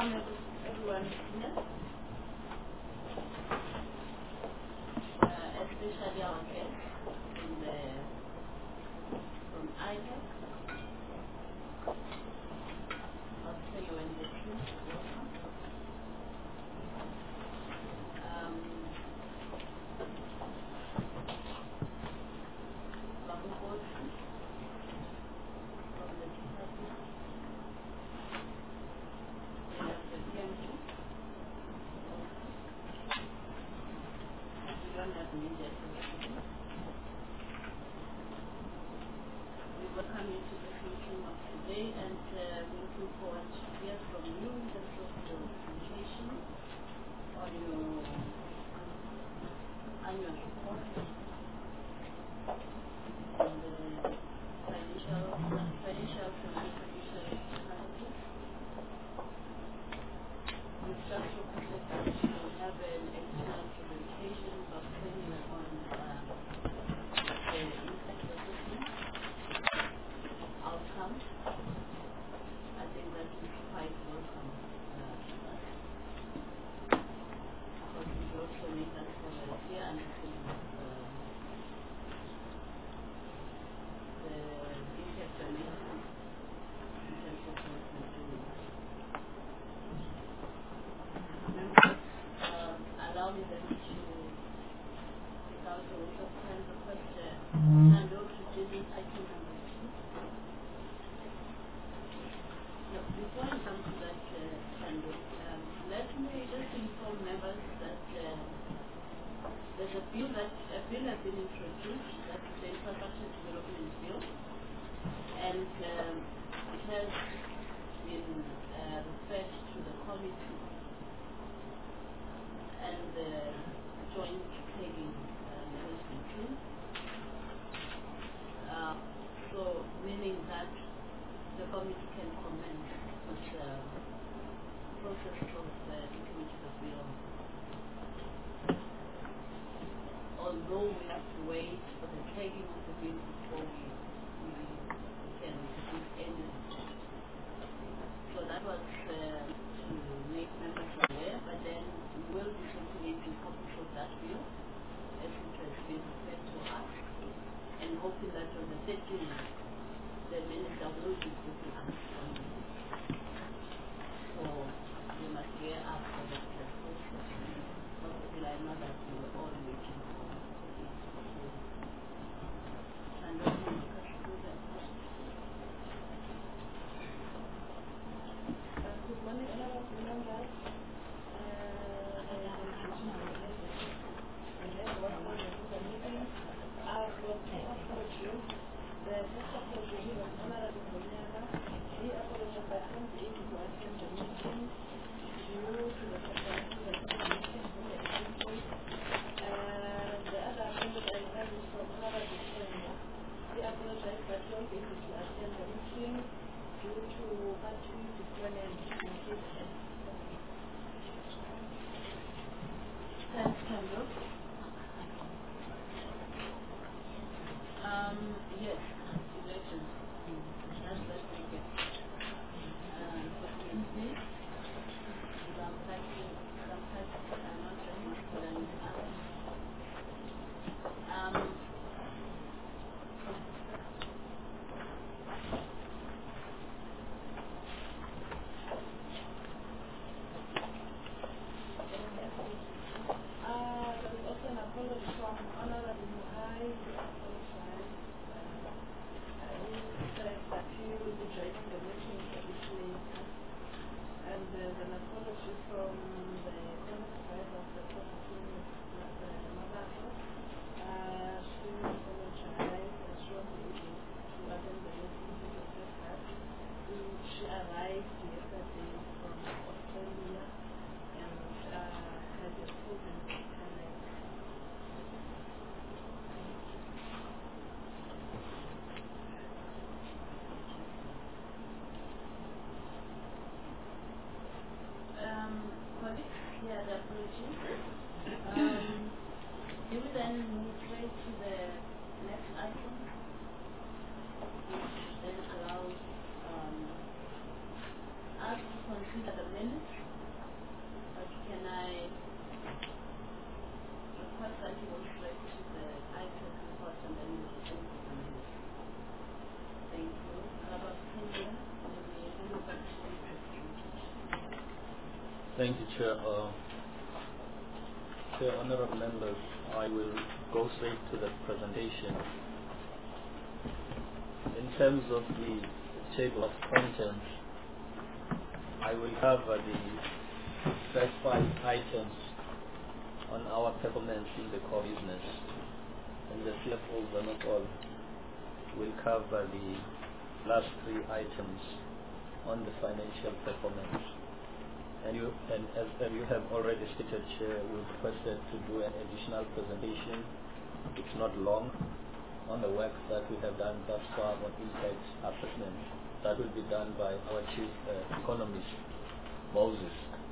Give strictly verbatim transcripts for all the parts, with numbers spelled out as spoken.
welcome everyone here, uh, especially our guests from the from I P E C. I'll say you in the team. Welcome. Um, Babu Kosi from the department. We have the P M T. We don't have media today. We welcome you to this meeting of today, and uh, we're looking forward to hear from you in terms of your presentation on your annual report on the financial, financial financial analysis. We've just requested that you have an external presentation of training on uh, the impact assessment outcomes. I think that is quite welcome uh, to us, because it also makes us have a clear understanding of uh, the impact analysis in terms of what we're doing. Members, uh, allow me then to, without a waste of time, request uh, Nando to do this item number two. No, before we come to that, uh, Nando, um, let me just inform members that uh, there's a bill that a bill has been introduced, that's the Infrastructure Development Bill, and um, it has been uh, referred to the committee and the joint planning uh, has been approved. Uh, so meaning that the committee can commence with the process of uh, looking into the bill. Although we have to wait for the taking of the bill before we, we, we can do anything. So that was uh, to make members aware, but then we will be circulating copies of that bill as it has been referred to us, and hoping that on the thirteenth, the minister will be putting us on the list. So we must gear up for that process. Possibly I know that we were all waiting for it. And then we discuss through that. Uh, good morning, honorable members. Uh, and then welcome to the meeting. I've got two apologies. The first apology was Honorable Bonyana. He apologized by unable to attend the meeting due to the circumstances of the meeting from the agency. And the other apology I have is from Honorable Kenya. He apologized but not able to attend the meeting due to party deployment in his head. Thanks, Kando. Um, yes, elections. That's the thing. Um, but we see some parties, some parties are not very equal than others. Um, Uh, there is also an apology from Honorable Muhai. He apologized. Uh, uh, he said that he will be joining the meeting a bit later. And there's an apology from the contact supervisor of the property, Miz Malato. Uh, she apologized and she won't be able to attend the meeting because of that. She arrived yesterday from Australia and uh, had a problem with her leg. um, colleagues, Thank you, Chair. Uh, Chair, honorable members, I will go straight to the presentation. In terms of the table of contents, I will cover the first five items on our performance in the core business, and the C F O, Zanokol, will cover the last three items on the financial performance. And you, and as, as you have already stated, Chair, we requested to do an additional presentation. It's not long, on the work that we have done thus far on impact assessment. That will be done by our Chief uh, Economist, Moses.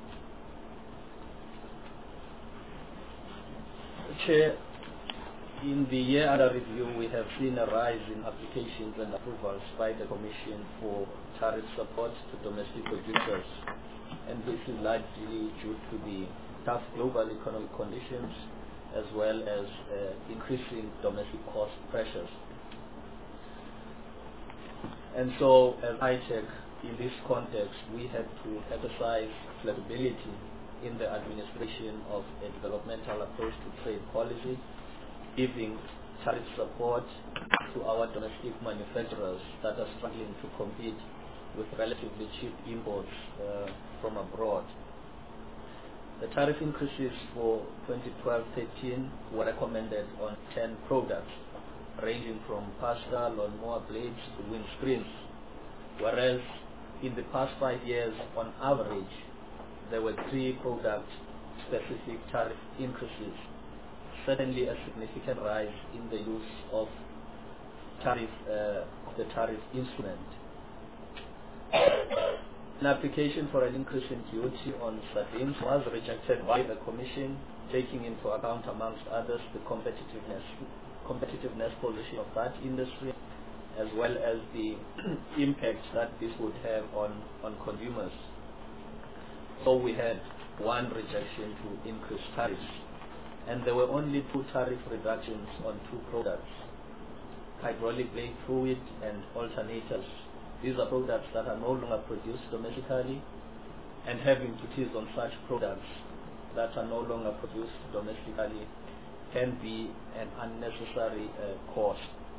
Chair, in the year under review, we have seen a rise in applications and approvals by the Commission for tariff support to domestic producers, and this is largely due to the tough global economic conditions as well as uh, increasing domestic cost pressures. And so, as I check, in this context, we had to exercise flexibility in the administration of a developmental approach to trade policy, giving tariff support to our domestic manufacturers that are struggling to compete with relatively cheap imports uh, from abroad. The tariff increases for twenty twelve thirteen were recommended on ten products, ranging from pasta, lawnmower blades to windscreens, whereas in the past five years, on average, there were three product-specific tariff increases. Certainly a significant rise in the use of tariff, uh, the tariff instrument. An application for an increase in duty on sardines was rejected by the Commission, taking into account, amongst others, the competitiveness, competitiveness position of that industry, as well as the impact that this would have on, on consumers. So we had one rejection to increase tariffs, and there were only two tariff reductions on two products, hydraulic blade fluid and alternators. These are products that are no longer produced domestically, and having duties on such products that are no longer produced domestically can be an unnecessary uh, cost.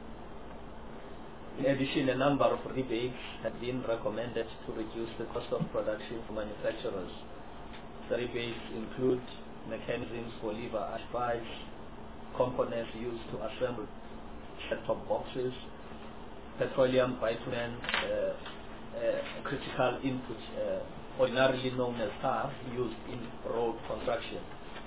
In addition, a number of rebates have been recommended to reduce the cost of production for manufacturers. The rebates include mechanisms for lever ash pipes, components used to assemble set-top boxes, petroleum bitumen, uh, uh, critical input, uh, ordinarily known as tar, used in road construction.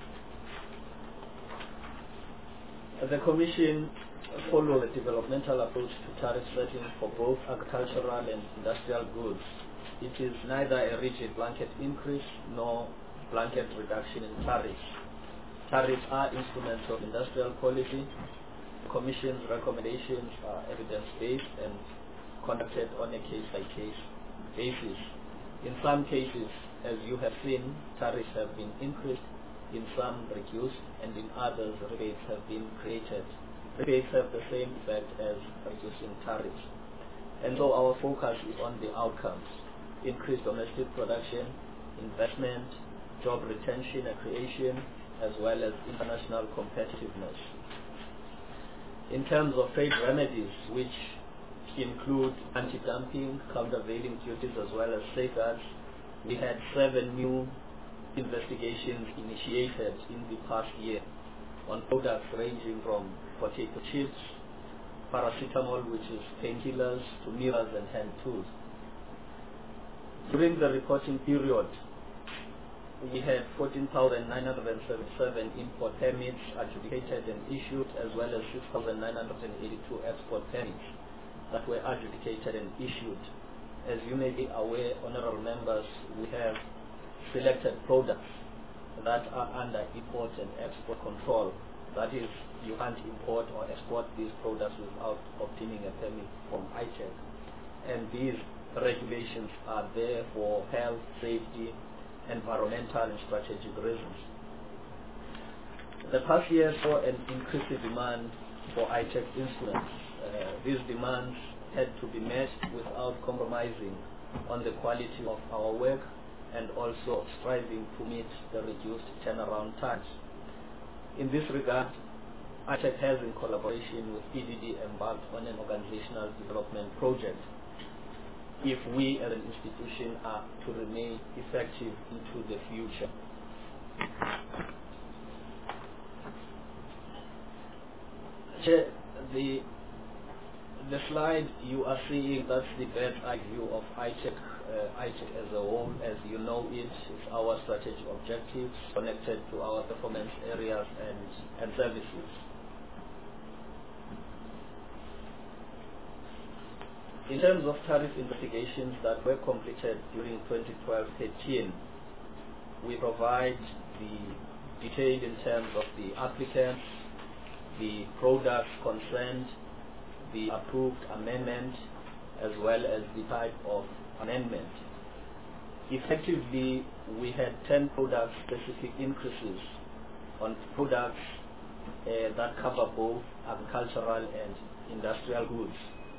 The Commission followed a developmental approach to tariff setting for both agricultural and industrial goods. It is neither a rigid blanket increase nor blanket reduction in tariffs. Tariffs are instruments of industrial policy. The Commission's recommendations are evidence-based and conducted on a case-by-case basis. In some cases, as you have seen, tariffs have been increased, in some reduced, and in others rebates have been created. Rebates have the same effect as reducing tariffs. And so our focus is on the outcomes: increased domestic production, investment, job retention and creation, as well as international competitiveness. In terms of trade remedies, which include anti-dumping, countervailing duties, as well as safeguards, we had seven new investigations initiated in the past year on products ranging from potato chips, paracetamol, which is painkillers, to mirrors and hand tools. During the reporting period, we had fourteen thousand nine hundred seventy-seven import permits adjudicated and issued, as well as six thousand nine hundred eighty-two export permits that were adjudicated and issued. As you may be aware, honorable members, we have selected products that are under import and export control. That is, you can't import or export these products without obtaining a permit from I C A C. And these regulations are there for health, safety, environmental and strategic reasons. The past year saw an increased demand for I C A C instruments. Uh, these demands had to be met without compromising on the quality of our work and also striving to meet the reduced turnaround times. In this regard, I TEC has, in collaboration with P D D, embarked on an organizational development project if we as an institution are to remain effective into the future. The, the slide you are seeing, that's the bird's eye view of I TEC, uh, I TEC as a whole. As you know, it is our strategic objectives connected to our performance areas and, and services. In terms of tariff investigations that were completed during twenty twelve thirteen, we provide the detail in terms of the applicants, the products concerned, the approved amendment, as well as the type of amendment. Effectively, we had ten product-specific increases on products uh, that cover both agricultural and industrial goods.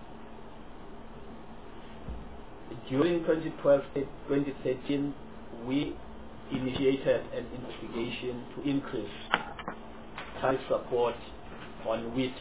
During twenty twelve to twenty thirteen, we initiated an investigation to increase tariff support on wheat,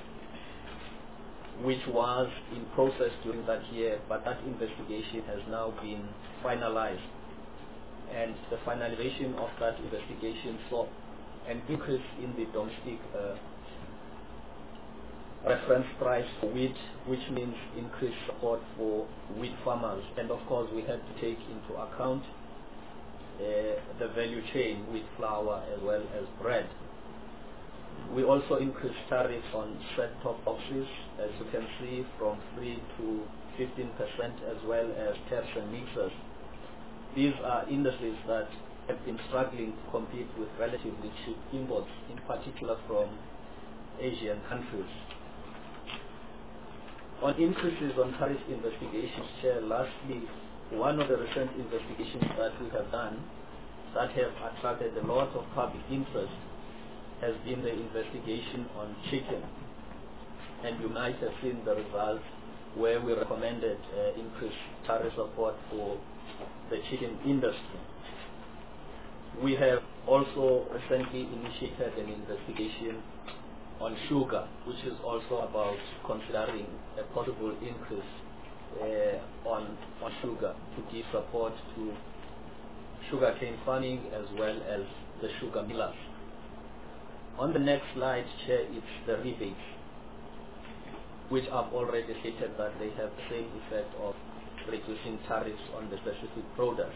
which was in process during that year, but that investigation has now been finalized. And the finalization of that investigation saw an increase in the domestic uh, reference price for wheat, which means increased support for wheat farmers. And of course, we had to take into account uh, the value chain with flour as well as bread. We also increased tariffs on set-top boxes, as you can see, from three to fifteen percent, as well as taps and mixers. These are industries that have been struggling to compete with relatively cheap imports, in particular from Asian countries. On increases on tariff investigations, Chair, lastly, one of the recent investigations that we have done that have attracted a lot of public interest has been the investigation on chicken. And you might have seen the results where we recommended uh, increased tariff support for the chicken industry. We have also recently initiated an investigation on sugar, which is also about considering a possible increase uh, on, on sugar to give support to sugarcane farming as well as the sugar millers. On the next slide, Chair, it's the rebates, which I've already stated that they have the same effect of reducing tariffs on the specific products.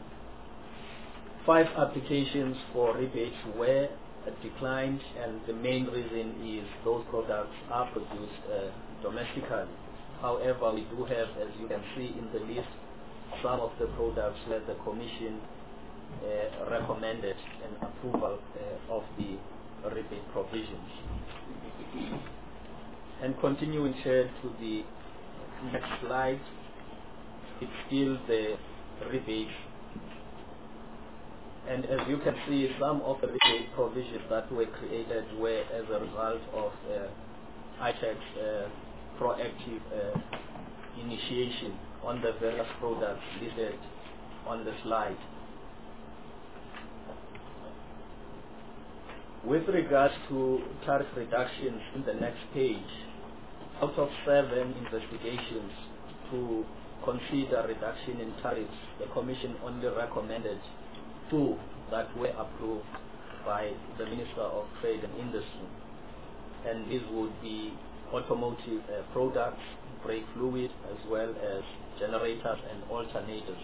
Five applications for rebates were declined, and the main reason is those products are produced uh, domestically. However, we do have, as you can see in the list, some of the products where the Commission uh, recommended an approval uh, of the rebate provisions. And continuing, Chair, to the next slide, it's still the rebates. And as you can see, some of the rebate provisions that were created were as a result of uh, I TEC's uh, proactive uh, initiation on the various products listed on the slide. With regards to tariff reductions in the next page, out of seven investigations to consider reduction in tariffs, the Commission only recommended two that were approved by the Minister of Trade and Industry. And these would be automotive uh, products, brake fluid, as well as generators and alternators.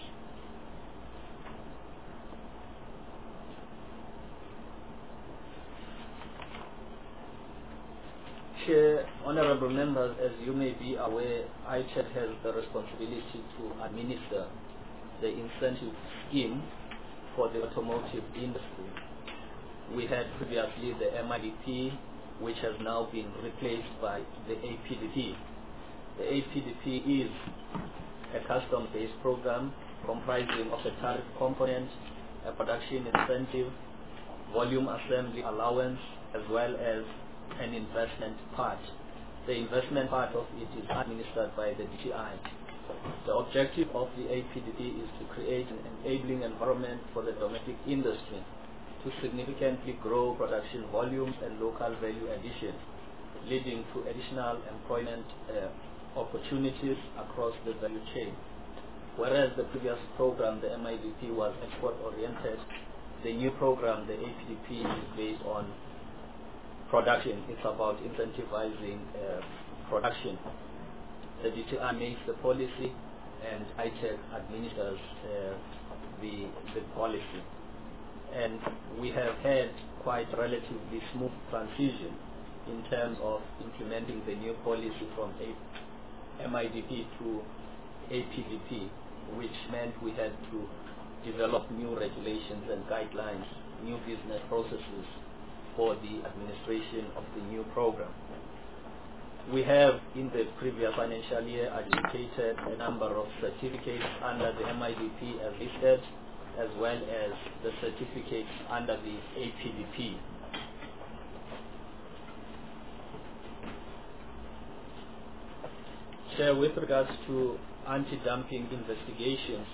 Chair, honorable members, as you may be aware, I TEC has the responsibility to administer the incentive scheme for the automotive industry. We had previously the M I D P, which has now been replaced by the A P D P. The A P D P is a custom-based program comprising of a tariff component, a production incentive, volume assembly allowance, as well as an investment part. The investment part of it is administered by the D T I. The objective of the A P D P is to create an enabling environment for the domestic industry to significantly grow production volumes and local value addition, leading to additional employment uh, opportunities across the value chain. Whereas the previous program, the M I D P, was export-oriented, the new program, the A P D P, is based on production. It's about incentivizing uh, production. The D T I makes the policy, and I TEC administers uh, the, the policy. And we have had quite relatively smooth transition in terms of implementing the new policy from M I D P to A P D P, which meant we had to develop new regulations and guidelines, new business processes for the administration of the new program. We have, in the previous financial year, adjudicated a number of certificates under the M I D P as listed, as well as the certificates under the A P D P. Chair, with regards to anti-dumping investigations,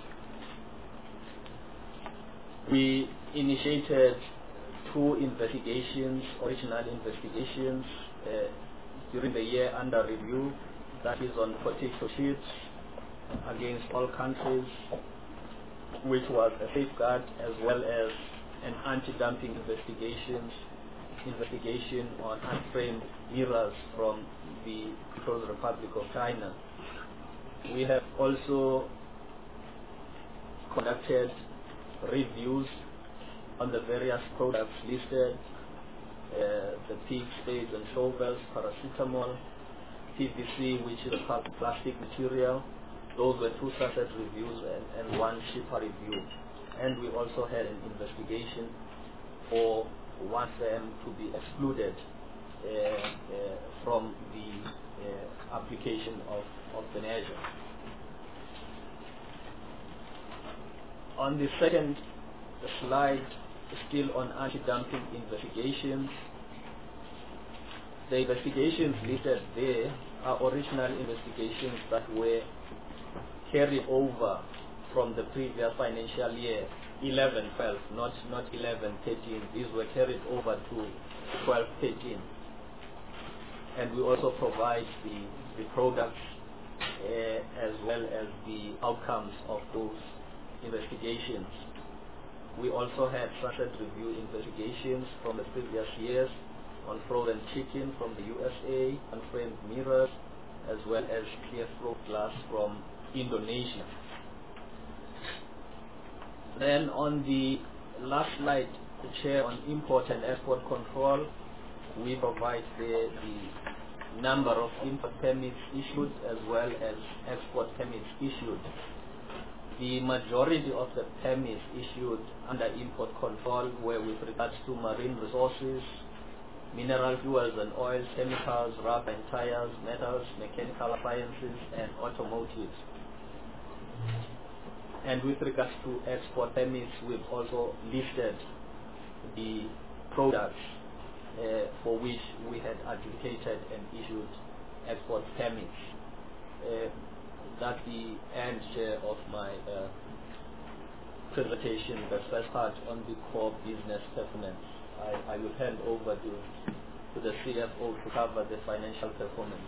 we initiated two investigations, original investigations, uh, during the year under review, that is on potato chips against all countries, which was a safeguard, as well as an anti-dumping investigations investigation on unframed mirrors from the People's Republic of China. We have also conducted reviews on the various products listed, uh, the pig spades and shovels, paracetamol, P V C, which is a plastic material. Those were two separate reviews and, and one cheaper review. And we also had an investigation for one firm to be excluded uh, uh, from the uh, application of, of the measure. On the second slide, still on anti-dumping investigations, the investigations listed there are original investigations that were carried over from the previous financial year, eleven twelve, not, not eleven thirteen. These were carried over to twelve thirteen. And we also provide the, the products uh, as well as the outcomes of those investigations. We also had structured review investigations from the previous years on frozen chicken from the U S A, unframed mirrors, as well as clear flow glass from Indonesia. Then on the last slide, the Chair, on import and export control, we provide the, the number of import permits issued as well as export permits issued. The majority of the permits issued under import control were with regards to marine resources, mineral fuels and oils, chemicals, rubber and tires, metals, mechanical appliances, and automotives. And with regards to export permits, we've also listed the products uh, for which we had adjudicated and issued export permits. Uh, that's the end, Chair, of my uh, presentation, the first part on the core business performance. I, I will hand over to, to the C F O to cover the financial performance.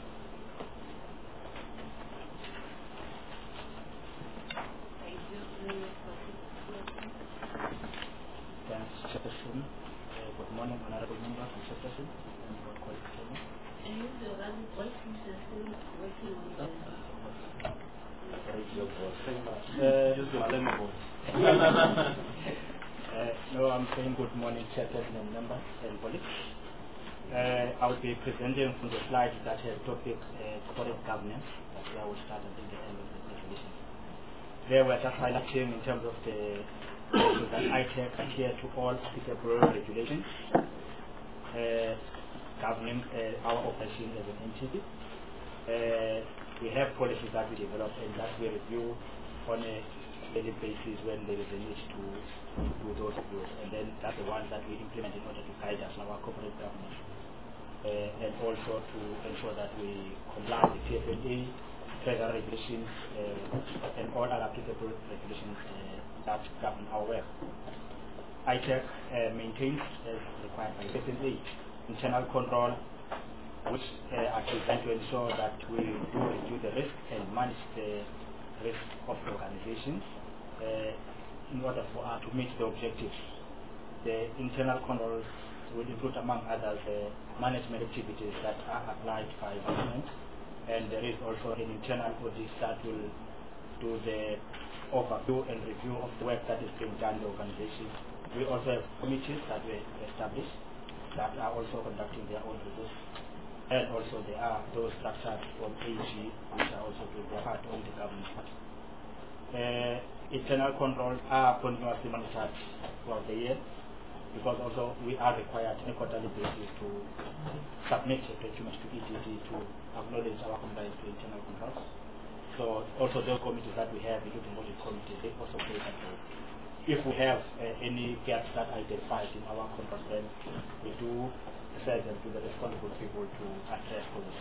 Thanks, Chairperson. Uh, good morning, Honorable Members and Chairperson, and good qualification. And you the run voice system working on the Uh, no, I'm saying good morning, Chairperson and members and colleagues. Uh, I will be presenting from the slide that has topic uh, corporate governance. That's where I will start until the end of the presentation. There we're just highlighting in terms of the so that I TEC adhere to all applicable regulations uh, governing uh, our operation as an entity. Uh, we have policies that we develop and that we review on a daily basis when there is a need to do those reviews, and then that's the ones that we implement in order to guide us in our corporate governance, uh, and also to ensure that we comply with T F N A uh, federal regulations uh, and all other applicable regulations uh, that govern our work. I TEC uh, maintains, as required by Section eight, internal control, which uh, are designed to ensure that we do reduce the risk and manage the risk of the organization uh, in order for us to meet the objectives. The internal controls will include, among others, uh, management activities that are applied by management, and there is also an internal audit that will do the overview and review of the work that is being done in the organization. We also have committees that we established that are also conducting their own reviews, and also there are those structured from A G which are also doing their part on the government part. Uh, internal controls are continuously monitored throughout the year, because also we are required on a quarterly basis to submit a document to E D D to acknowledge our compliance to internal controls. So also those committees that we have, including audit committees, they also play that role. If we have uh, any gaps that are identified in our controls, then we do send them to the responsible people to address those.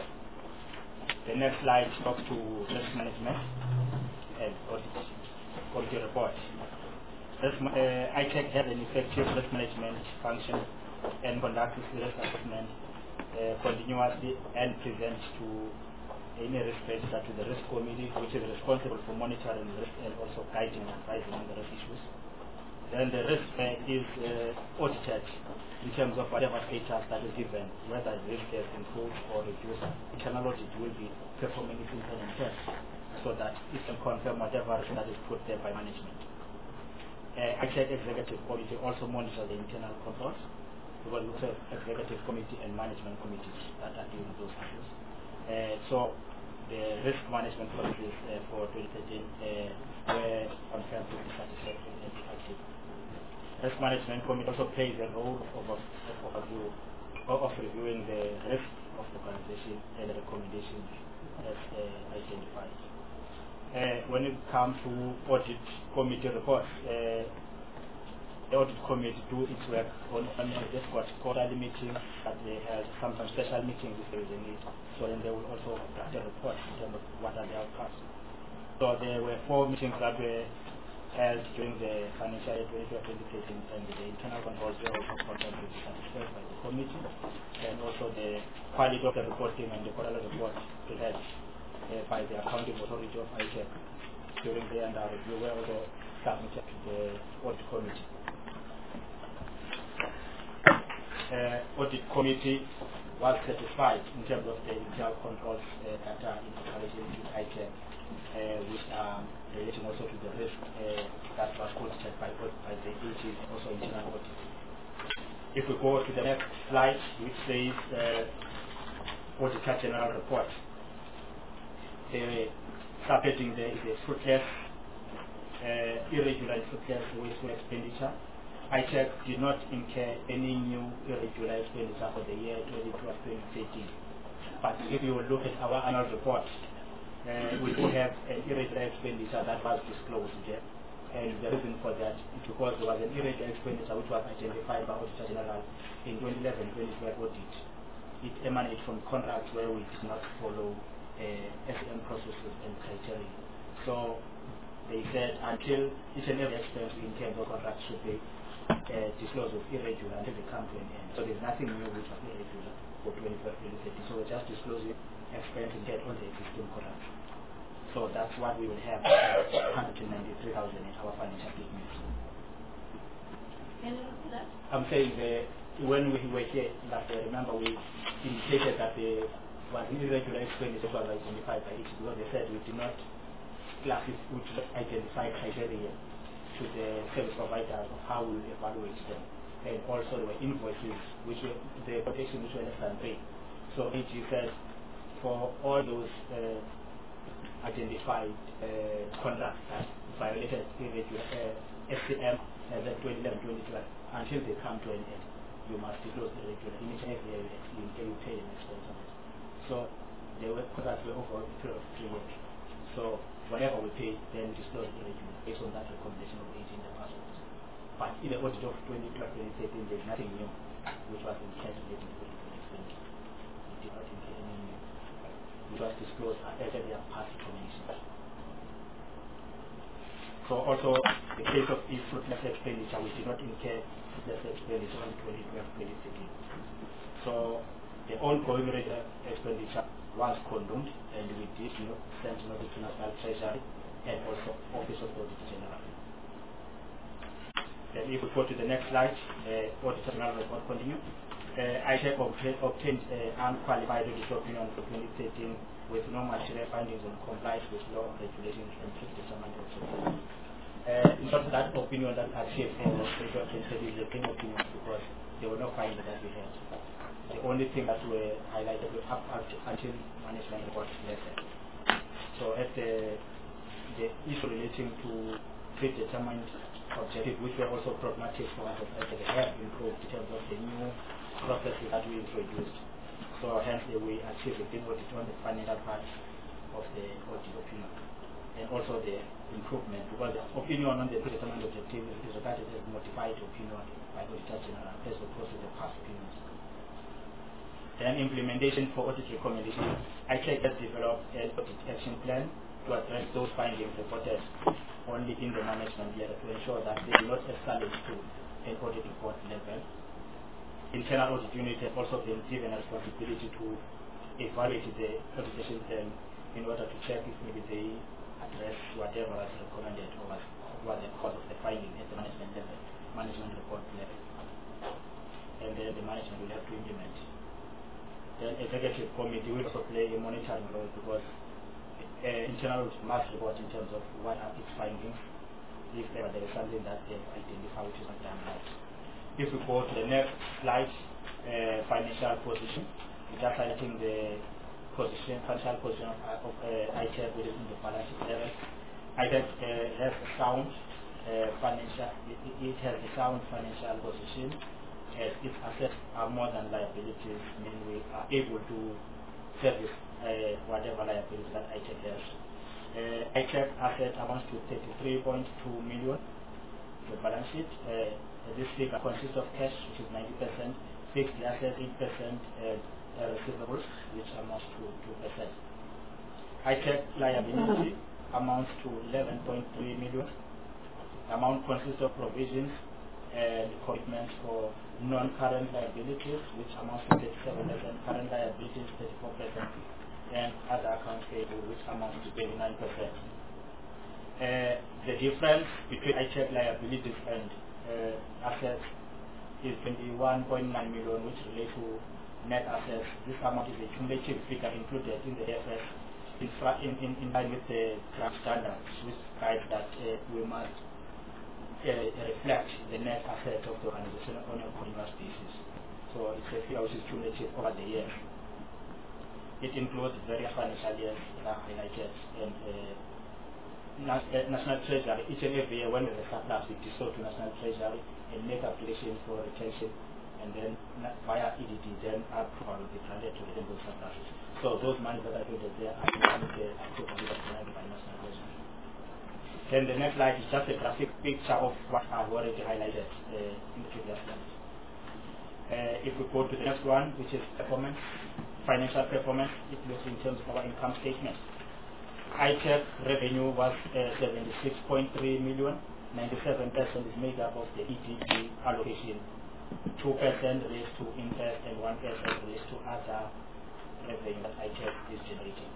The next slide talks to risk management and audit quality report. Risk, uh, I TEC has an effective risk management function and conducts risk assessment uh, continuously and presents to any risk register to the risk committee, which is responsible for monitoring risk and also guiding and advising on the risk issues. Then the risk uh, is uh, audited in terms of whatever status that is given, whether the risk has improved or reduced. Internal audit will be performing its independent test so that it can confirm whatever risk that is put there by management. Uh, I TEC Executive Committee also monitors the internal controls, because we also have Executive Committee and Management Committees that are doing those issues. Uh, so the risk management policies uh, for twenty thirteen uh, were confirmed to be satisfactory and effective. Risk management committee also plays a role of, of, of, of reviewing the risk of the organization and the recommendations as uh, identified. Uh, when it comes to audit committee reports, uh, the audit committee do its work on, on they've got quarterly meetings, but they have sometimes special meetings if there is a need. So then they will also draft a report in terms of what are the outcomes. So there were four meetings that were held during the financial year twenty twelve twenty thirteen, and the internal controls were also confirmed to be satisfied by the committee, and also the quality of the reporting and the quarterly report prepared uh, by the accounting authority of I TEC during the end of review were also submitted to the audit committee. Uh, audit committee was satisfied in terms of the internal controls uh, that are in operation with I TEC, uh, which are relating also to the risk uh, that was audited by, by the A G, also internal audit. If we go to the next slide, which says uh, Auditor General Report, the subheading there is a fruitless, uh, irregular and fruitless wasteful expenditure. I TEC did not incur any new irregular expenditure for the year twenty twelve twenty thirteen. But if you look at our annual report, uh, we do have an irregular expenditure that was disclosed there. And the reason for that is because there was an irregular expenditure which was identified by Auditor General in twenty eleven twenty twelve audit. It emanated from contracts where we did not follow uh, S M processes and criteria. So they said until each and every expense we incur those contracts should be uh, disclosed as irregular until they come to an end. So there's nothing new which was irregular for twenty twelve twenty thirteen. So we're just disclosing expense incurred on the existing contracts. So that's what we will have, one hundred ninety-three thousand in our financial statements. Can you look at that? I'm saying that when we were here last year, remember we indicated that the was irregular expenditure was identified by each, because they said we did not classify, we did not identify criteria to the service providers of how we will evaluate them. And also there were invoices, which were the quotation which were less than paid. So A G said for all those uh, identified uh, contracts that violated irregular uh, S C M and then twenty eleven twenty twelve, until they come to an end, you must disclose the irregular. In each area you pay an expense on it. So they were contracts were over a period of three years. So whatever we pay, then disclose irregular based on that recommendation of A G in the past. But in the audit of twenty twelve twenty thirteen, there's nothing new which was incurred relating to irregular expenditure. We did not incur any new. It was disclosed after they are passed from So also the case of fruitless expenditure, we did not incur fruitless expenditure in twenty twelve twenty thirteen. So the ongoing regular expenditure was condoned, and we did you know, send notice to National Treasury and also Office of Auditor General. Then if we go to the next slide, uh, Auditor General report continue. Uh, I have obtained uh, unqualified auditor opinion for twenty thirteen with no material findings on compliance with law, regulations, and strict discernment objectives. Uh, in short, that opinion that achieved in the auditor is the same opinion because there were no findings that we had. The only thing that were highlighted was up until management report letter. So at the, the issue relating to predetermined objective, which were also problematic for us, as they have improved in terms of the new processes that we introduced. So hence we achieved a big audit on the financial part of the audit opinion. And also the improvement, because the opinion on the predetermined objective is regarded as modified opinion by Auditor General as opposed to the past opinions. Then implementation for audit recommendations. I C A C has developed an audit action plan to address those findings reported only in the management letter to ensure that they do not escalate to an audit report level. Internal audit unit has also been given a responsibility to evaluate the auditation plan in order to check if maybe they address whatever was recommended or was, was the cause of the finding at the management level, management report level. And then the management will have to implement. The executive committee will also play a monitoring role because uh, internal audit must report in terms of what are its findings, if there is something that they have identified which is not done right. If we go to the next slide, uh, financial position, it's just highlighting the position, financial position of, of uh, I T F within the balance sheet level. I T F uh, has a sound uh, financial, it, it has a sound financial position. As its assets are more than liabilities, meaning we are able to service uh, whatever liabilities that I T F has. Uh, I T F asset amounts to thirty-three point two million, the balance sheet. Uh, this figure consists of cash, which is ninety percent, fixed assets, eight percent, and uh, receivables, which amounts to two percent. I T F liability amounts to eleven point three million. The amount consists of provisions and commitments for non-current liabilities, which amounts to thirty-seven percent, current liabilities thirty-four percent, and other accounts payable, which amounts to twenty-nine percent. Uh, the difference between I T F liabilities and uh, assets is twenty-one point nine million, which relates to net assets. This amount is a cumulative figure included in the A F S in, in, in line with the draft standards, which guide that uh, we must Uh, reflect the net asset of the organization on a continuous basis. So it's a figure which is cumulative over the years. It includes various financial years that are highlighted, and uh, nas uh, National Treasury, each and every year when there's a surplus, we dissolve to National Treasury and make applications for retention, and then via E D D, then approval will be granted to retain those surpluses. So those monies that are included there are the approval granted by National Treasury. Then the next slide is just a graphic picture of what I've already highlighted uh, in the previous slides. Uh, if we go to the next one, which is performance, financial performance, it looks in terms of our income statement. I T F revenue was uh, seventy-six point three million, ninety-seven percent is made up of the E D D allocation, two percent relates to interest, and one percent relates to other revenue that I T F is generating.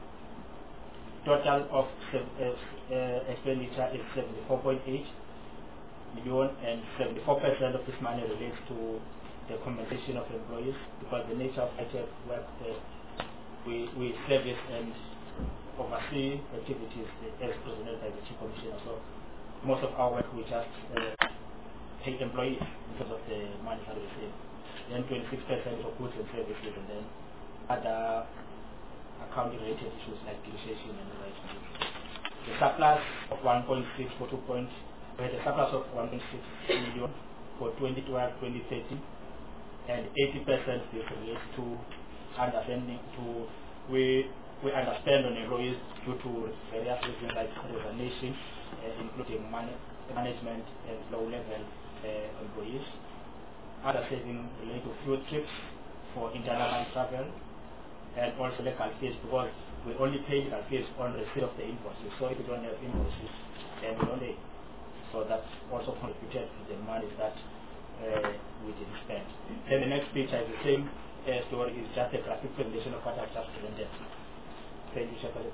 Total of uh, uh, expenditure is seventy-four point eight million, and seventy-four percent of this money relates to the compensation of employees, because the nature of I T F work, uh, we, we service and oversee activities as presented by the Chief Commissioner. So most of our work we just uh, pay employees in terms of the money that we receive. Then twenty-six percent for goods and services, and then other accounting related issues like depreciation and the like. The surplus of one point six for two points, we had a surplus of one point six million for twenty twelve twenty thirteen, and eighty percent this relates to understanding to we we understand on employees due to various reasons like resignation, uh, including man management and low level uh, employees. Other savings relate to field trips for international travel, and also legal fees, because we only pay legal fees on receipt of the invoices. So if we don't have invoices, then we only So that's also contributed to the money that uh, we didn't spend. Then the next picture is the same uh, story, is just a graphic presentation of what I've just presented. Thank you, Shepard.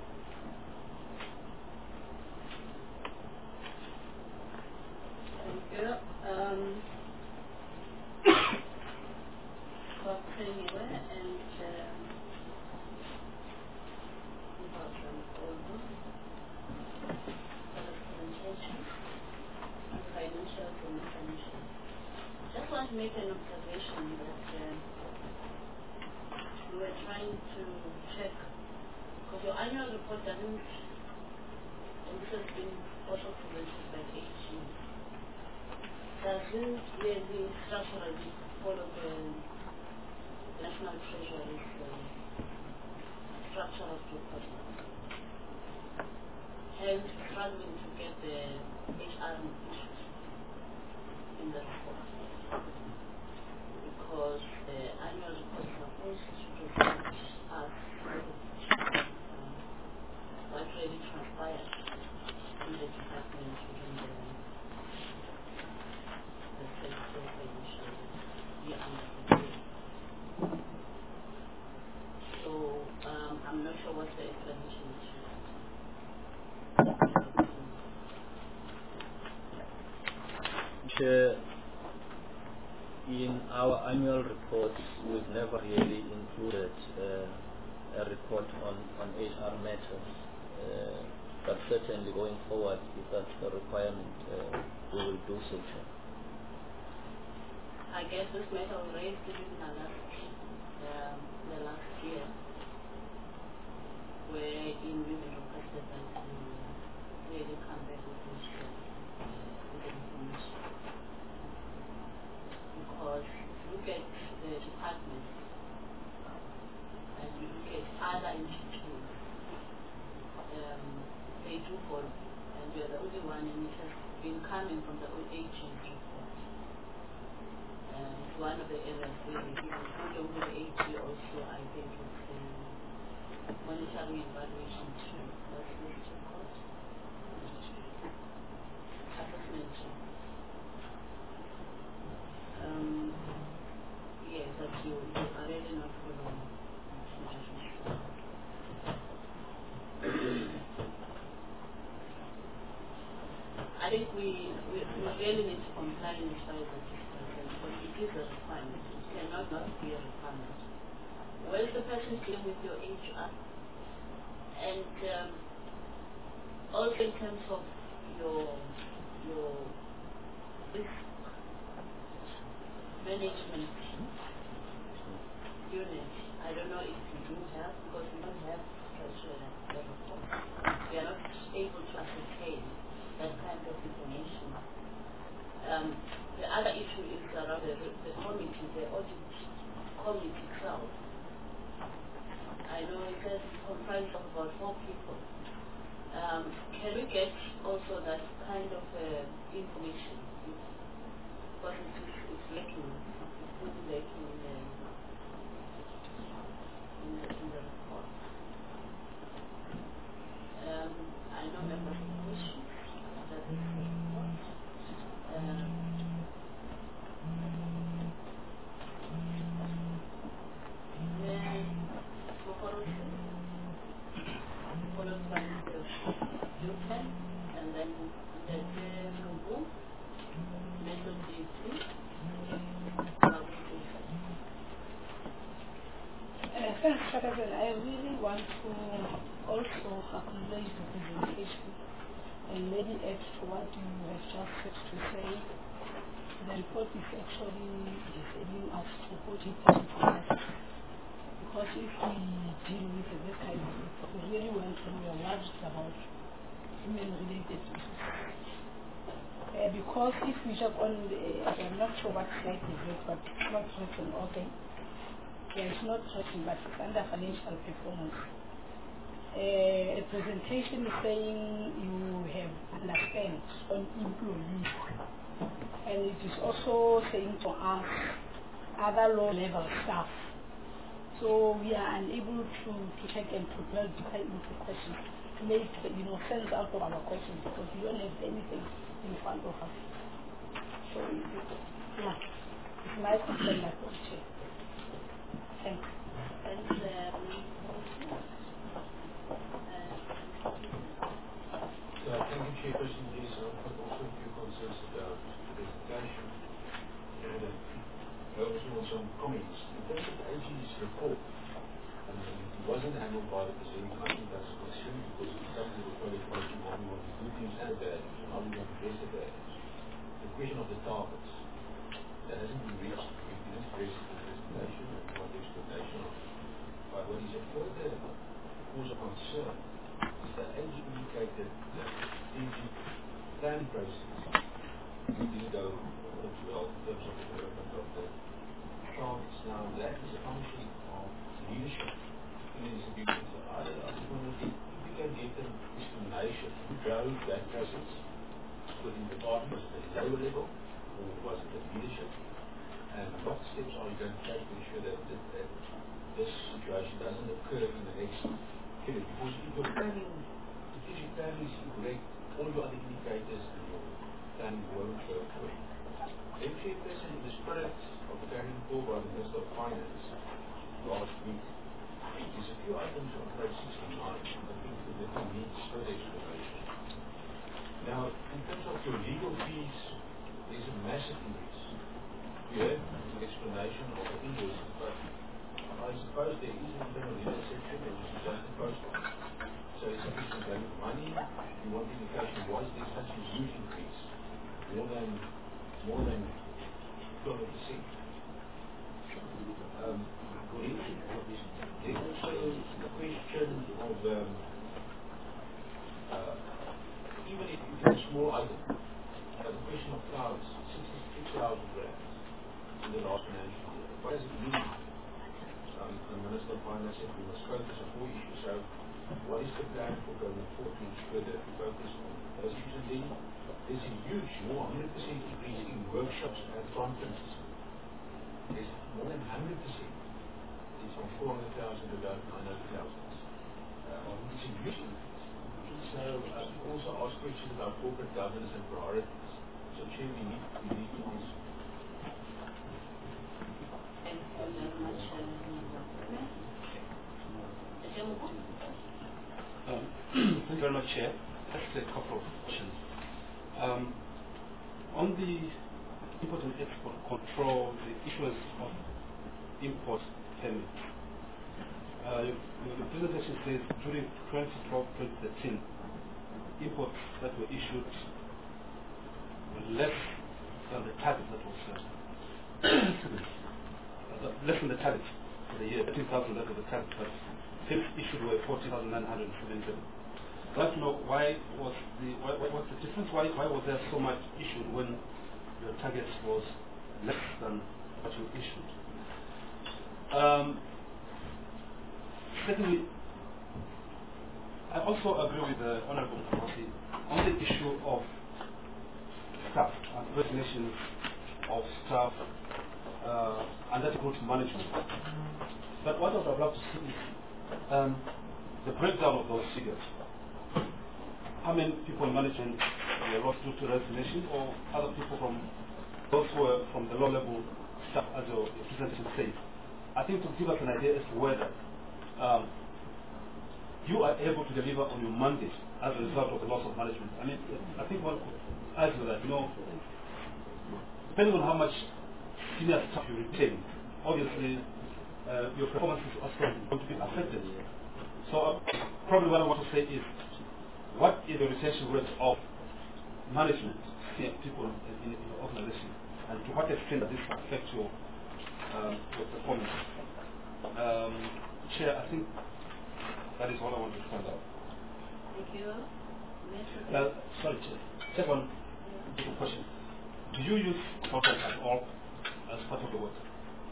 Thank you. Um, Scott anyway, and um, welcome over for the presentation on financial information. Just want to make an observation that um, we were trying to check, because your annual report doesn't, and this has been also presented by the A G, doesn't really structurally follow the National Treasury's um, structure of reporting. Hence, struggling to get the H R issues in the report. Because the annual report is supposed to present us um, what really transpired in the department within the the fiscal financial year under review. So um, I'm not sure what the explanation is. Chair, in our annual reports, we've never really included uh, a report on, on H R matters. Uh, but certainly going forward, if that's the requirement, uh, we will do so, Chair. I guess this matter was raised during the last, um, the last year, where in we requested that we really come back with this uh, with the information. Because look at the department and you look at other institutes, um, they do follow, and we are the only one, and it has been coming from the A G's report. Uh, it's one of the areas where we do follow with the A G also, I think it's um, monitoring evaluation too. What's this called? Assessment too. Um, yes, but you, you are really not following. I think we, we, we really need to comply in as far as that is concerned, because it is a requirement. It cannot not be a requirement. When the person is dealing with your H R, and um, also in terms of your your risk management unit, I don't know if you do have, because we don't have such a, a report. We are not able to ascertain that kind of information. Um, the other issue is around the, the committee, the audit committee itself. I know it says it's comprised of about four people. Um, can we get also that kind of uh, information? Because it's, it's lacking, it's really lacking in the, in the, in the report. Um, I know members of the question that is the report. Um, then, followed by the U P E N, and then the Google, method D C, Uh, thanks, Shepard. I really want to also acknowledge the presentation and maybe add to what you have just said to say. The report is actually disabling us to put it into practice. Because if we deal with this kind of report, we really want to know what about human-related issues. Uh, because if we check on the, I'm not sure what slide is it, but it's not written, okay. Yeah, it's not written, but it's under financial performance. Uh, a presentation is saying you have underspent on employees, and it is also saying to us other low-level staff. So we are unable to, to check and to build deeper into questions. make you know sense out of our questions because we don't have anything in front of us. So yeah, it's my concern, my question. Thanks. Thanks, um, So I think the chairperson is uh, also a few concerns about the presentation. And uh, I also want some comments. In terms of A G's report, um, it wasn't handled by the president. I think that's a concern because it comes with a qualification of what the good things and the bad things, and how we want to address the bad things. The question of the targets, that hasn't been reached. We didn't address it in the presentation and we want the explanation of it. But what is a further cause of concern is that A G indicated that the A G planning process didn't go well in terms of the development of the targets. Now that is a function of leadership in the institutions. I just wonder if you can get an explanation who drove that process within the department, at a lower level, or was it the leadership? And what steps are you going to take to ensure that, that, that this situation doesn't occur in the next period? Because if your planning, if your planning is incorrect, all your other indicators and your planning won't go correct. The chairperson, in the spirit of the carrying forward by the Minister of Finance last week, there's a few items on page sixty-nine that we that needs further explanation. Now, in terms of your legal fees, there's a massive increase. We have an explanation of the invoices, but I suppose there is an internal legal section which is just the post office. So it's a question of value of money. You want indication why is there such a huge increase? More than more than twelve percent. Um, there's also the question of um, uh, even if it's a small item, uh, the question of clouds, sixty-six thousand rands in the last financial year. What does it mean? Um, the Minister of Finance said we must focus on four issues. So, what is the plan for going forward to ensure that we focus on those issues? And then there's a huge, more one hundred percent increase in workshops and conferences. There's more than one hundred percent. It's from four hundred thousand to about nine hundred thousand. Uh, it's a huge increase. So uh, we also ask questions about corporate governance and priorities. So Chair, we need, we need to answer. thank you very much, uh, Um, thank you very much, Chair. Just a couple of questions. Um, on the import and export control, the issuance of import permits, uh, the presentation says during twenty twelve to twenty thirteen, imports that were issued were less than the target that was uh, less than the target for the year, thirteen thousand that was the target, but things issued were forty thousand nine hundred seventy-seven. I'd like to know why was the why, why was the difference? Why why was there so much issued when your target was less than what you issued? Um, secondly, I also agree with the Honourable Mufti on the issue of staff and resignations of staff uh, and that group management. But what I would love to see is um, the breakdown of those figures. How many people in management were lost due to resignation, or other people from those who were from the low-level staff, as your representative said? I think to give us an idea as to whether um, you are able to deliver on your mandate as a result of the loss of management. I mean, I think one could argue that, you know, depending on how much senior staff you retain, obviously uh, your performance is also going to be affected. So uh, probably what I want to say is, what is the retention rate of management, senior people in, in your organization, and to what extent does this affect your, um, your performance? Um, Chair, I think that is all I want to find out. Thank you. Uh, sorry, Chair. Just one little question. Do you use content at all as part of the work?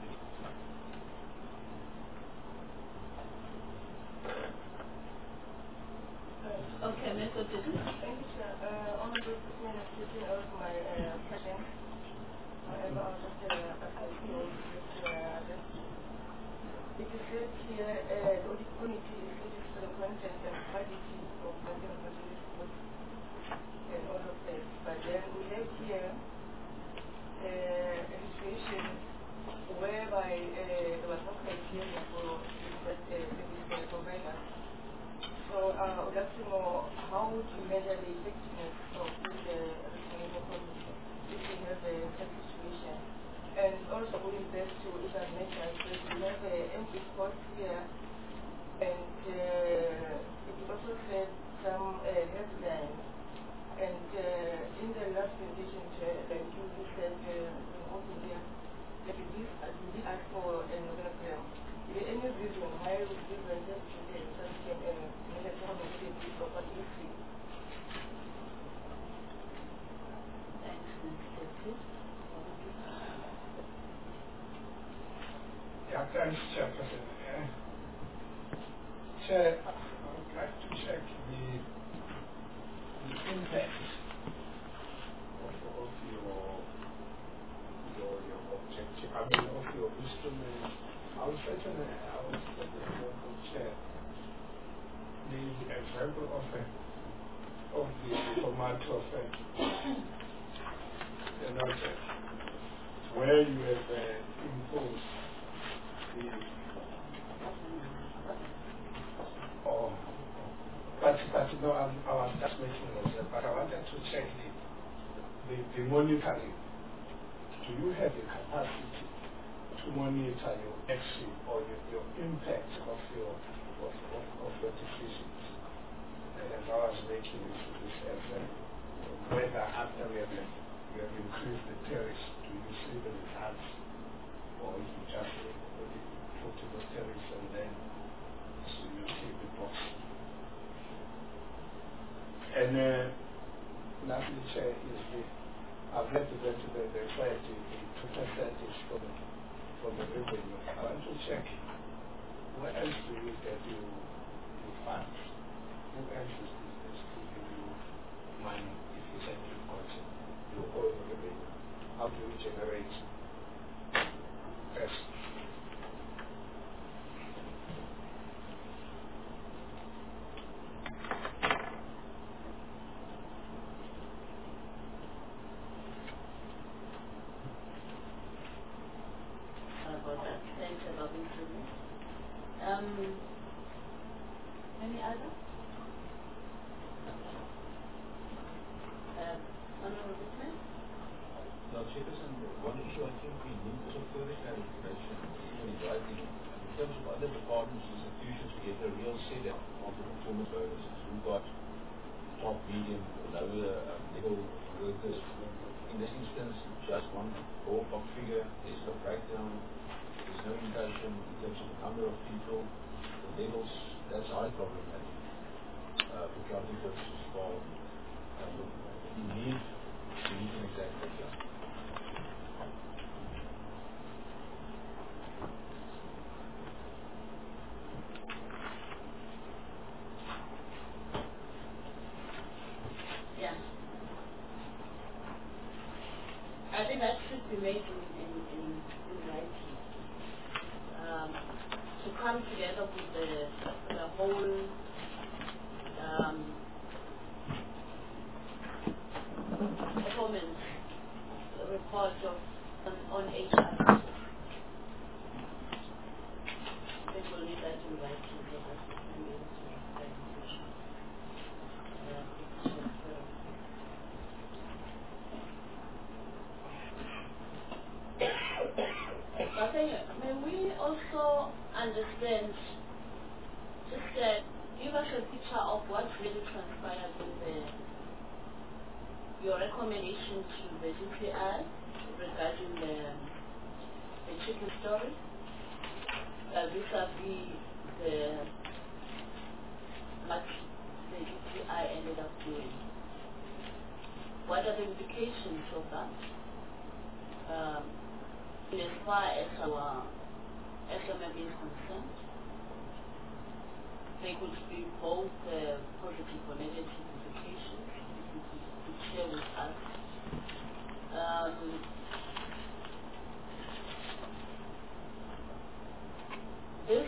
Okay, Mister Dixon. Thank you, sir. Uh, on the Minister taking over my uh, question. However, I'll just uh, ask you to uh, address It is said here, uh, the audit committee is looking for the content and quality of London Hotel Report and all of that. But then we have here uh, a situation whereby uh, there was no criteria for that uh, service provider. So uh, I would like to know how to measure the effectiveness of this uh, recommendation committee if we have a such situation. And also going back to Ivan mentioned, we have a empty spot here, and uh, it also said some uh, headlines. And uh, in the last presentation, uh, like you said, uh, also there, like we did ask for an organogram. Is there any reason why we didn't just today such a measure to have a good of what you see? Thanks, Mister Yeah, thanks, Chairperson. Uh, Chair, I would like to check the, the impact of, of your, your your objective, I mean, of your instrument. I was certainly, I was certainly to check the example of a, of the tomato effect. You know, where you have uh, imposed Oh, but but no, I'm, I was just making it. But I wanted to check the, the the monitoring. Do you have the capacity to monitor your action or your, your impact of your of, of, of your decisions? And I was making this this effort. Whether after we have we have increased the tariffs, do you see the results, or if you just put to the tariffs and then so you take the box. And uh, lastly, Chair, is the I've read the the the the fact the two percent is from from the revenue. I want to check where else do you get your your funds? Who else is is giving you money if you send your funds your own revenue? How do you generate first? about that. Thanks, Robinson. Um, any other? Uh, Honorable Whitman? No, Chairperson, one issue I think we need some further clarification even in writing. In terms of other departments and institutions, we get a real setup of the performance bonuses. We've got top, medium, lower um, level workers. In this instance, just one ballpark figure. There's no breakdown. There's no indication in terms of the number of people, the levels. That's highly problematic uh, for counting purposes. For um, we need we need an exact breakdown. Yeah. I think that should be made in, in, in, in writing. Um, to come together with the, the whole um, performance report of, on, on H R. I think we'll need that in writing so that we can be able to make that decision. Uh, But then, may we also understand, just uh, give us a picture of what really transpired in the, your recommendation to the D P I regarding the, the chicken story, uh, vis-a-vis the, what the D P I ended up doing. What are the implications of that? Um, as far as our S M M is concerned, they could be both uh, positive or negative implications, if you could, could share with us. Um, this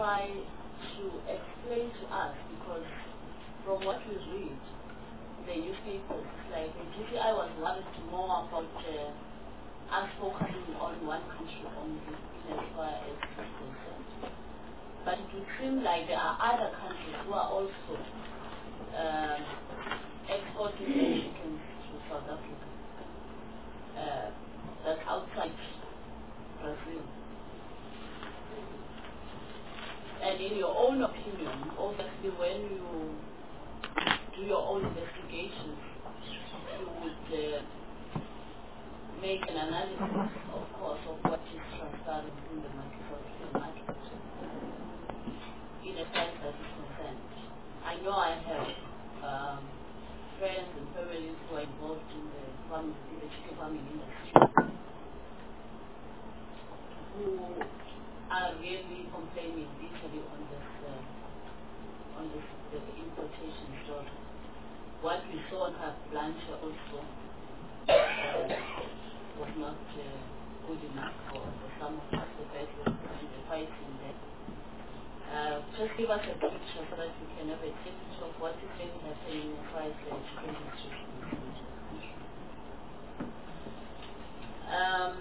try to explain to us, because from what we read, the newspapers, it's like the G C I was worried more about uh, us focusing on one country only, in as far as it's concerned. But it would seem like there are other countries who are also um, exporting their chickens to South Africa. Uh, that's outside Brazil. And in your own opinion, obviously when you do your own investigations, you would uh, make an analysis, of course, of what is transparent in the market, in the market, in a sense that is concerned. I know I have um, friends and families who are involved in the farming, in the chicken farming industry, who are really complaining bitterly on this, uh, on this the importation story. What we saw on Carte Blanche also uh, was not uh, good enough for, for some of us, the bedroom and the fighting there. Uh, just give us a picture so that we can have a picture of what is really happening as far as the chicken industry is concerned. Um,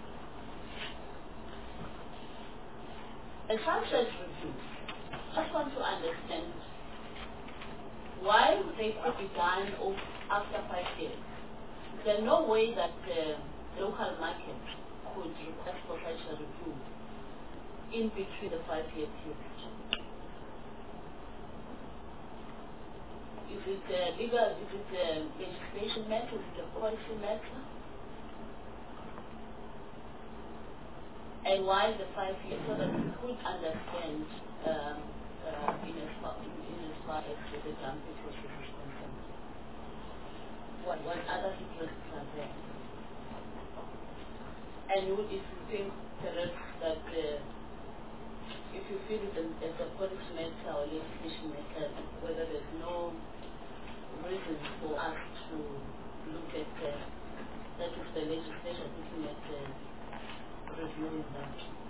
a sunset review. Just want to understand why they could be done after five years. There's no way that the local market could request for such a review in between the five-year period. Is it a legal, is it a legislation matter, is it a policy matter? And why the five years, so that we could understand um, uh, in, as far, in, in as far as the dumping process is concerned. What, what other interests are there? And would, if you think perhaps that uh, if you feel it as a policy matter or legislation matter, whether there's no reason for us to look at uh, that is the legislation looking at uh, reviewing that.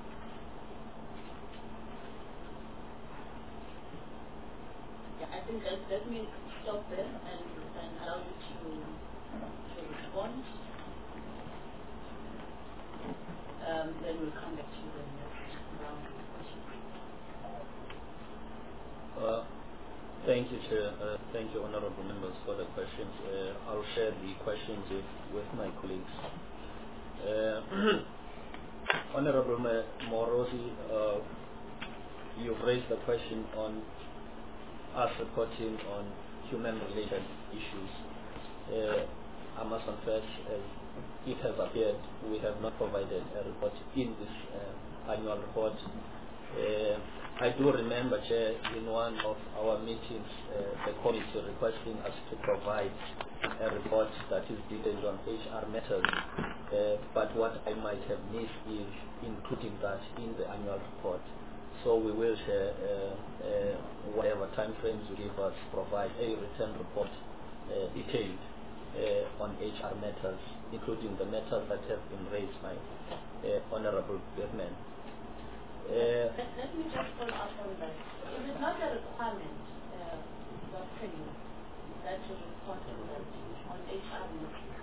Yeah, I think that let me stop there and, and allow you to to respond. Um, then we'll come back to the next round of questions. Uh, thank you, Chair. Uh, thank you, honourable members, for the questions. Uh, I'll share the questions with, with my colleagues. Uh, Honourable Morosi, uh, you've raised the question on us reporting on human-related issues. Uh, I must confess, as it has appeared, we have not provided a report in this uh, annual report. Uh, I do remember, Chair, in one of our meetings, uh, the committee requesting us to provide a report that is detailed on H R matters, uh, but what I might have missed is including that in the annual report. So we will share, uh, uh, whatever time frames you give us, provide a written report uh, detailed uh, on H R matters, including the matters that have been raised by uh, Honourable Birdman. Uh, let, let me just follow up on that. Is it not a requirement, uh, Doctor Yu, that you report on that on H R matters?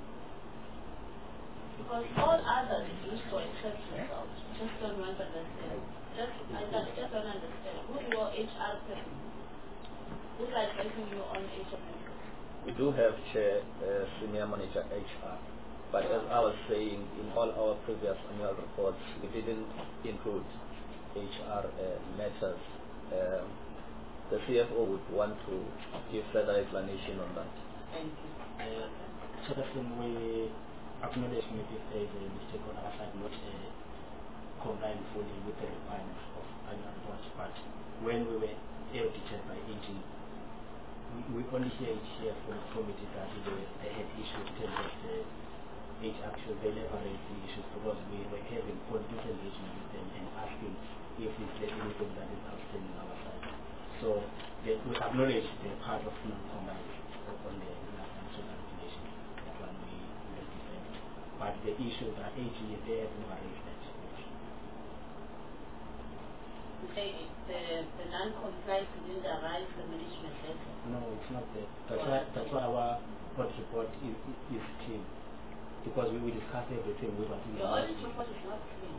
Because all others do so except yourself. Just don't want to understand. Just, I just don't understand. Who's your H R person? Who's advising you on H R matters? We do have Chair, uh, Senior Manager H R. But as I was saying, in all our previous annual reports, we didn't include H R uh, matters. Um, the C F O would want to give further explanation on that. Thank you. Uh, so that when we acknowledge maybe if there is a mistake on our side, not uh, complying fully with the requirements of annual reports, but when we were audited by A G, we, we only hear it here from the committee that they, they had issues in terms of the H R, actually they never raised the issues because we were having continuous engagement with them and asking if is there anything that is outstanding on our side. So they, we acknowledge the part of non-compliance on the national regulation, that one we will defend. But the issue that A G, they have never raised that. You say the, the non-compliance didn't arise the management letter. No, it's not there. That's why, that's why our audit report is, is, is clean. Because we will discuss everything with us. Your audit report is not clean.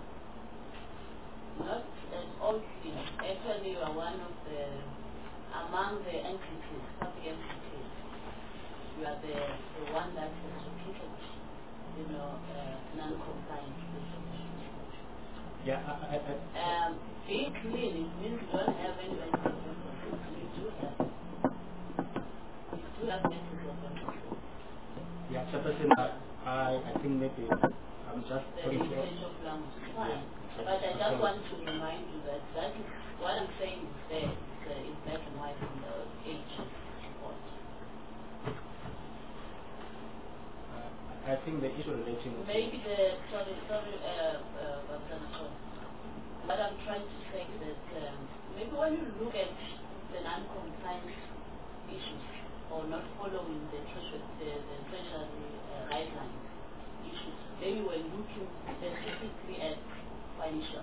Not at all clean. Actually, you are one of the, among the entities, public entities, you are the, the one that has repeated, you know, uh, non-compliant issues. Yeah, I, I, I, Um, being clean, it means you don't have any mental health. You do have. You do have mental health. yeah, Chairperson, I, I think maybe I'm just The going to... usage of language is fine. But I just want to remind you that that is what I'm saying is there. It's uh, in black and white in the H report. I think the issue relating to... Maybe the, sorry, sorry, uh, uh, what I'm trying to say is that um, maybe when you look at the non-compliance issues or not following the treasury, the, the treasury uh, guidelines issues, maybe we're looking specifically at financial.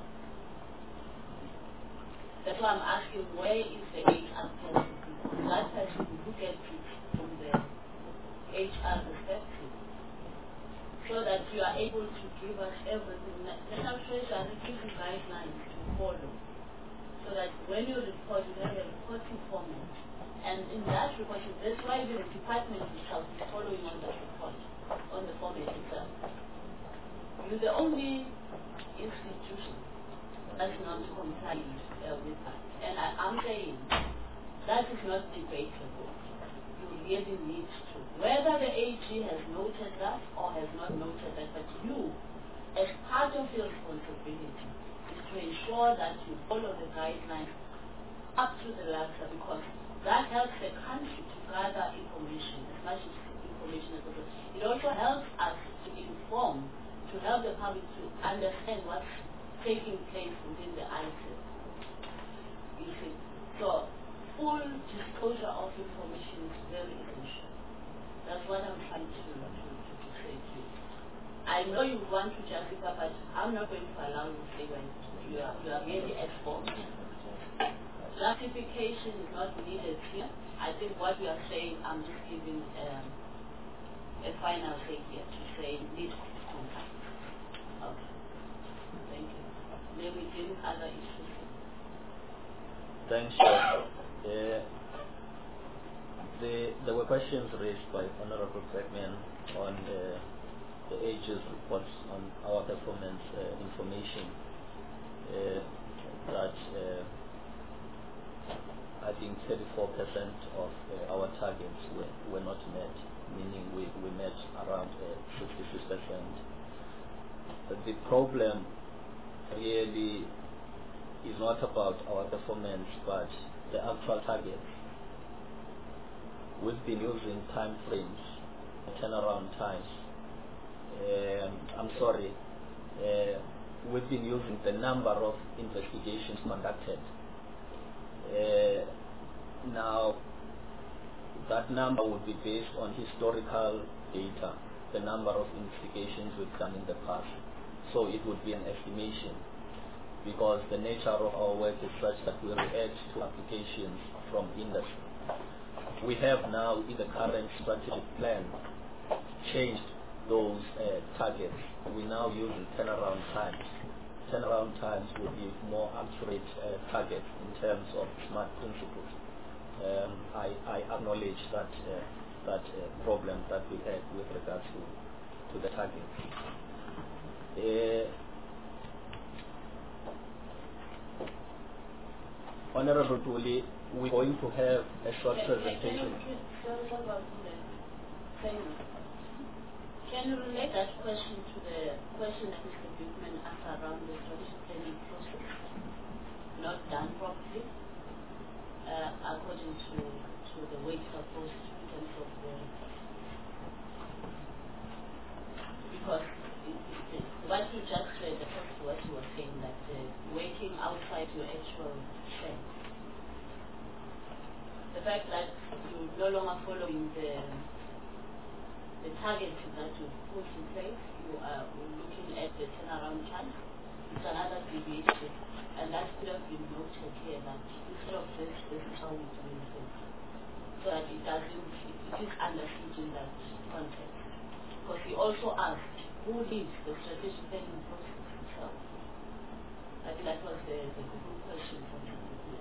That's why I'm asking, where is the H R person? Because that person will look at it from the H R perspective, so that you are able to give us everything. National Treasury gives you guidelines to follow, so that when you report, you have a reporting format. And in that report, that's why the department itself is following on that report, on the format itself. You're the only institution that's not compliant uh, with that. And I, I'm saying that is not debatable. You really need to. Whether the A G has noted that or has not noted that, but you, as part of your responsibility, is to ensure that you follow the guidelines up to the letter, because that helps the country to gather information, as much as information as possible. It also helps us to inform, to help the public to understand what's taking place within the I S A. You see, so full disclosure of information is very essential. That's what I'm trying to, to, to, to say to you. I know you want to justify, but I'm not going to allow you to say when you are, you are really exposed. Justification is not needed here. I think what you are saying, I'm just giving um, a final say here to say need contact. Okay. Thank you. Then we deal with other issues. Thanks, Chair. Uh, the, there were questions raised by Honorable Beckman on uh, the Age's reports on our performance uh, information uh, that uh, I think thirty-four percent of uh, our targets were, were not met, meaning we, we met around uh, fifty-six percent. The problem really is not about our performance, but the actual targets. We've been using time frames, turnaround times. Um, I'm sorry, uh, we've been using the number of investigations conducted. Uh, now, that number would be based on historical data, the number of investigations we've done in the past. So it would be an estimation, because the nature of our work is such that we react to applications from industry. We have now, in the current strategic plan, changed those uh, targets. We now use turnaround times. Turnaround times will give more accurate uh, targets in terms of SMART principles. Um, I, I acknowledge that uh, that uh, problem that we had with regard to to the targets. Uh, Honorable Tuli, we're going to have a short Can, presentation. Can, can you relate that question to the question that Mister Buchman asked around the strategic planning process not done properly, uh, according to, to the way it's supposed to, in terms of the, because it, it, what you just said, the first what you were saying, that uh, working outside your actual strength. The fact that you're no longer following the the targets that you put in place, you are looking at the turnaround time, it's another deviation, and that could have been noted here that instead of this, this is how we do things, so that it doesn't, it, it is understood in that context. Because he also asked, who leads the strategic planning process itself? I think that was the, the good question from him.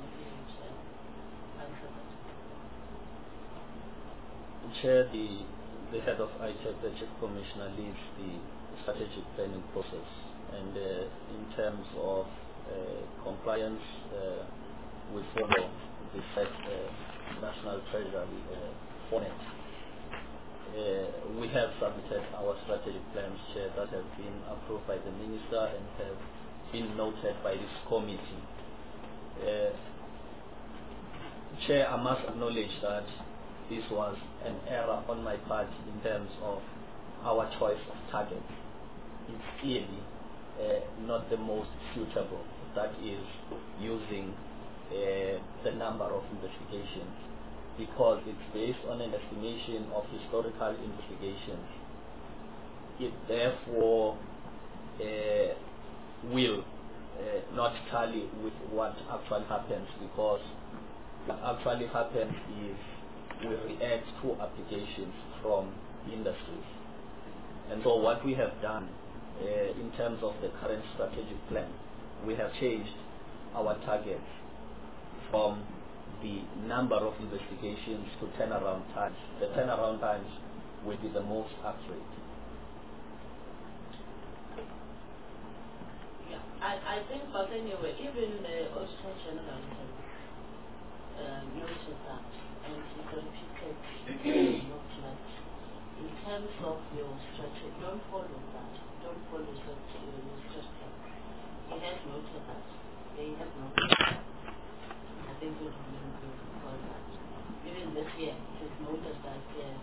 Chair, the, the head of I T E C, the Chief Commissioner, leads the strategic planning process, and uh, in terms of uh, compliance, uh, we follow the set uh, National Treasury uh, format. Uh, we have submitted our strategic plans, Chair, that have been approved by the Minister and have been noted by this committee. Uh, Chair, I must acknowledge that this was an error on my part in terms of our choice of target. It's clearly uh, not the most suitable, that is using uh, the number of investigations, because it's based on an estimation of historical investigations. It therefore uh, will uh, not tally with what actually happens, because what actually happens is we react to applications from industries. And so what we have done uh, in terms of the current strategic plan, we have changed our targets from the number of investigations to turnaround times. The turnaround times will be the most accurate. Yeah, I, I think, but anyway, even the Auditor General has uh, noted that, and it's a repeated note that in terms of your strategy, don't follow that, don't follow your strategy. He has noted that, they have noted that. I think it would be good for that. Even this year, it is noted that uh,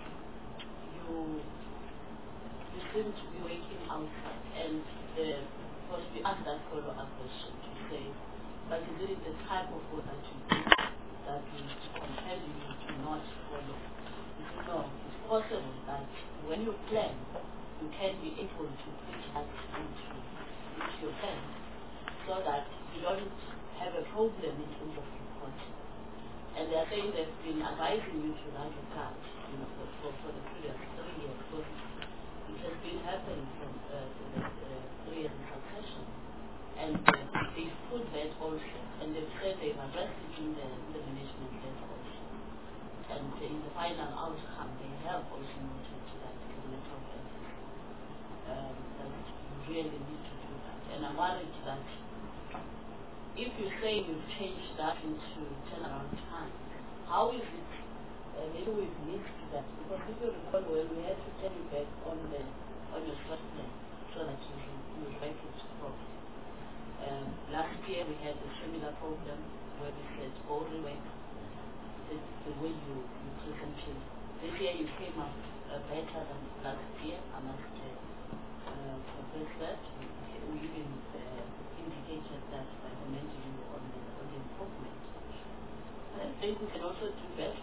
you, you seem to be working outside, and the, of course we asked that follow-up question to say, but is it the type of work that you do that will compel you to not follow? No, it's possible that when you plan, you can be able to put that into, into your plan, so that you don't have a problem in terms of reporting. And they are saying they've been advising you to that regard, you know, for, for, for the previous three years, because it has been happening from uh, for the uh, three years in succession. And uh, they've put that also, and they've said they've addressed it in the, in the management level also. And uh, in the final outcome, they have also noted that it's a matter of ethics, um, that you really need to do that. And I'm worried that if you say you've changed that into turnaround time, how is it, uh, maybe we've missed that, because if you recall well, we had to tell you back on the on your first plan, so that you, you write it properly. Um, last year we had a similar problem where we said all the way the, the way you, you presented. This year you came up uh, better than last year, I must uh, uh, confess that. We even uh, indicated that by commenting you on the, on the improvement. I think we can also do better.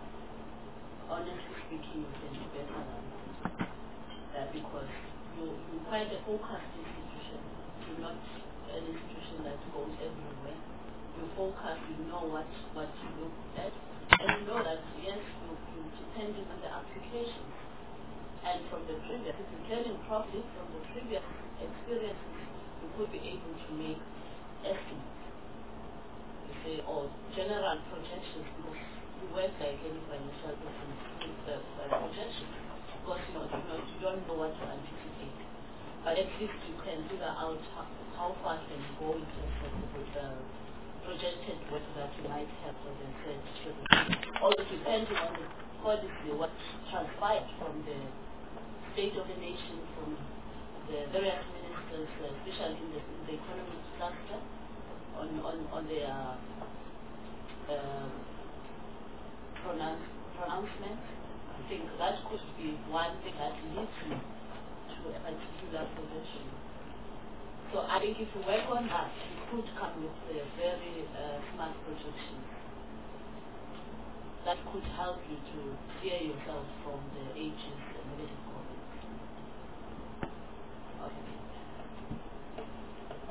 Honestly speaking, we can do better than that. Uh, because you, you're quite a focused institution. You're not an institution that goes everywhere. You focus, you know what, what you look at, and you know that, yes, you, you depending on the applications. And from the previous, if you're learning properly from the previous experiences, you could be able to make estimates. You say, or general projections, because you work like any financial person with the uh, projections. Because you know, you know, you don't know what to anticipate. But at least you can figure out how, how far can you go in terms of the uh, projected work that you might have for the said strategy. Also depending on the policy, what transpired from the state of the nation, from the various ministers, uh, especially in the, in the economic cluster, on, on, on their uh, pronounce, pronouncements. I think that could be one thing that leads you to a particular projection. So I think if you work on that, you could come with a very uh, smart projection that could help you to steer yourself from the ages and negative comments. Okay.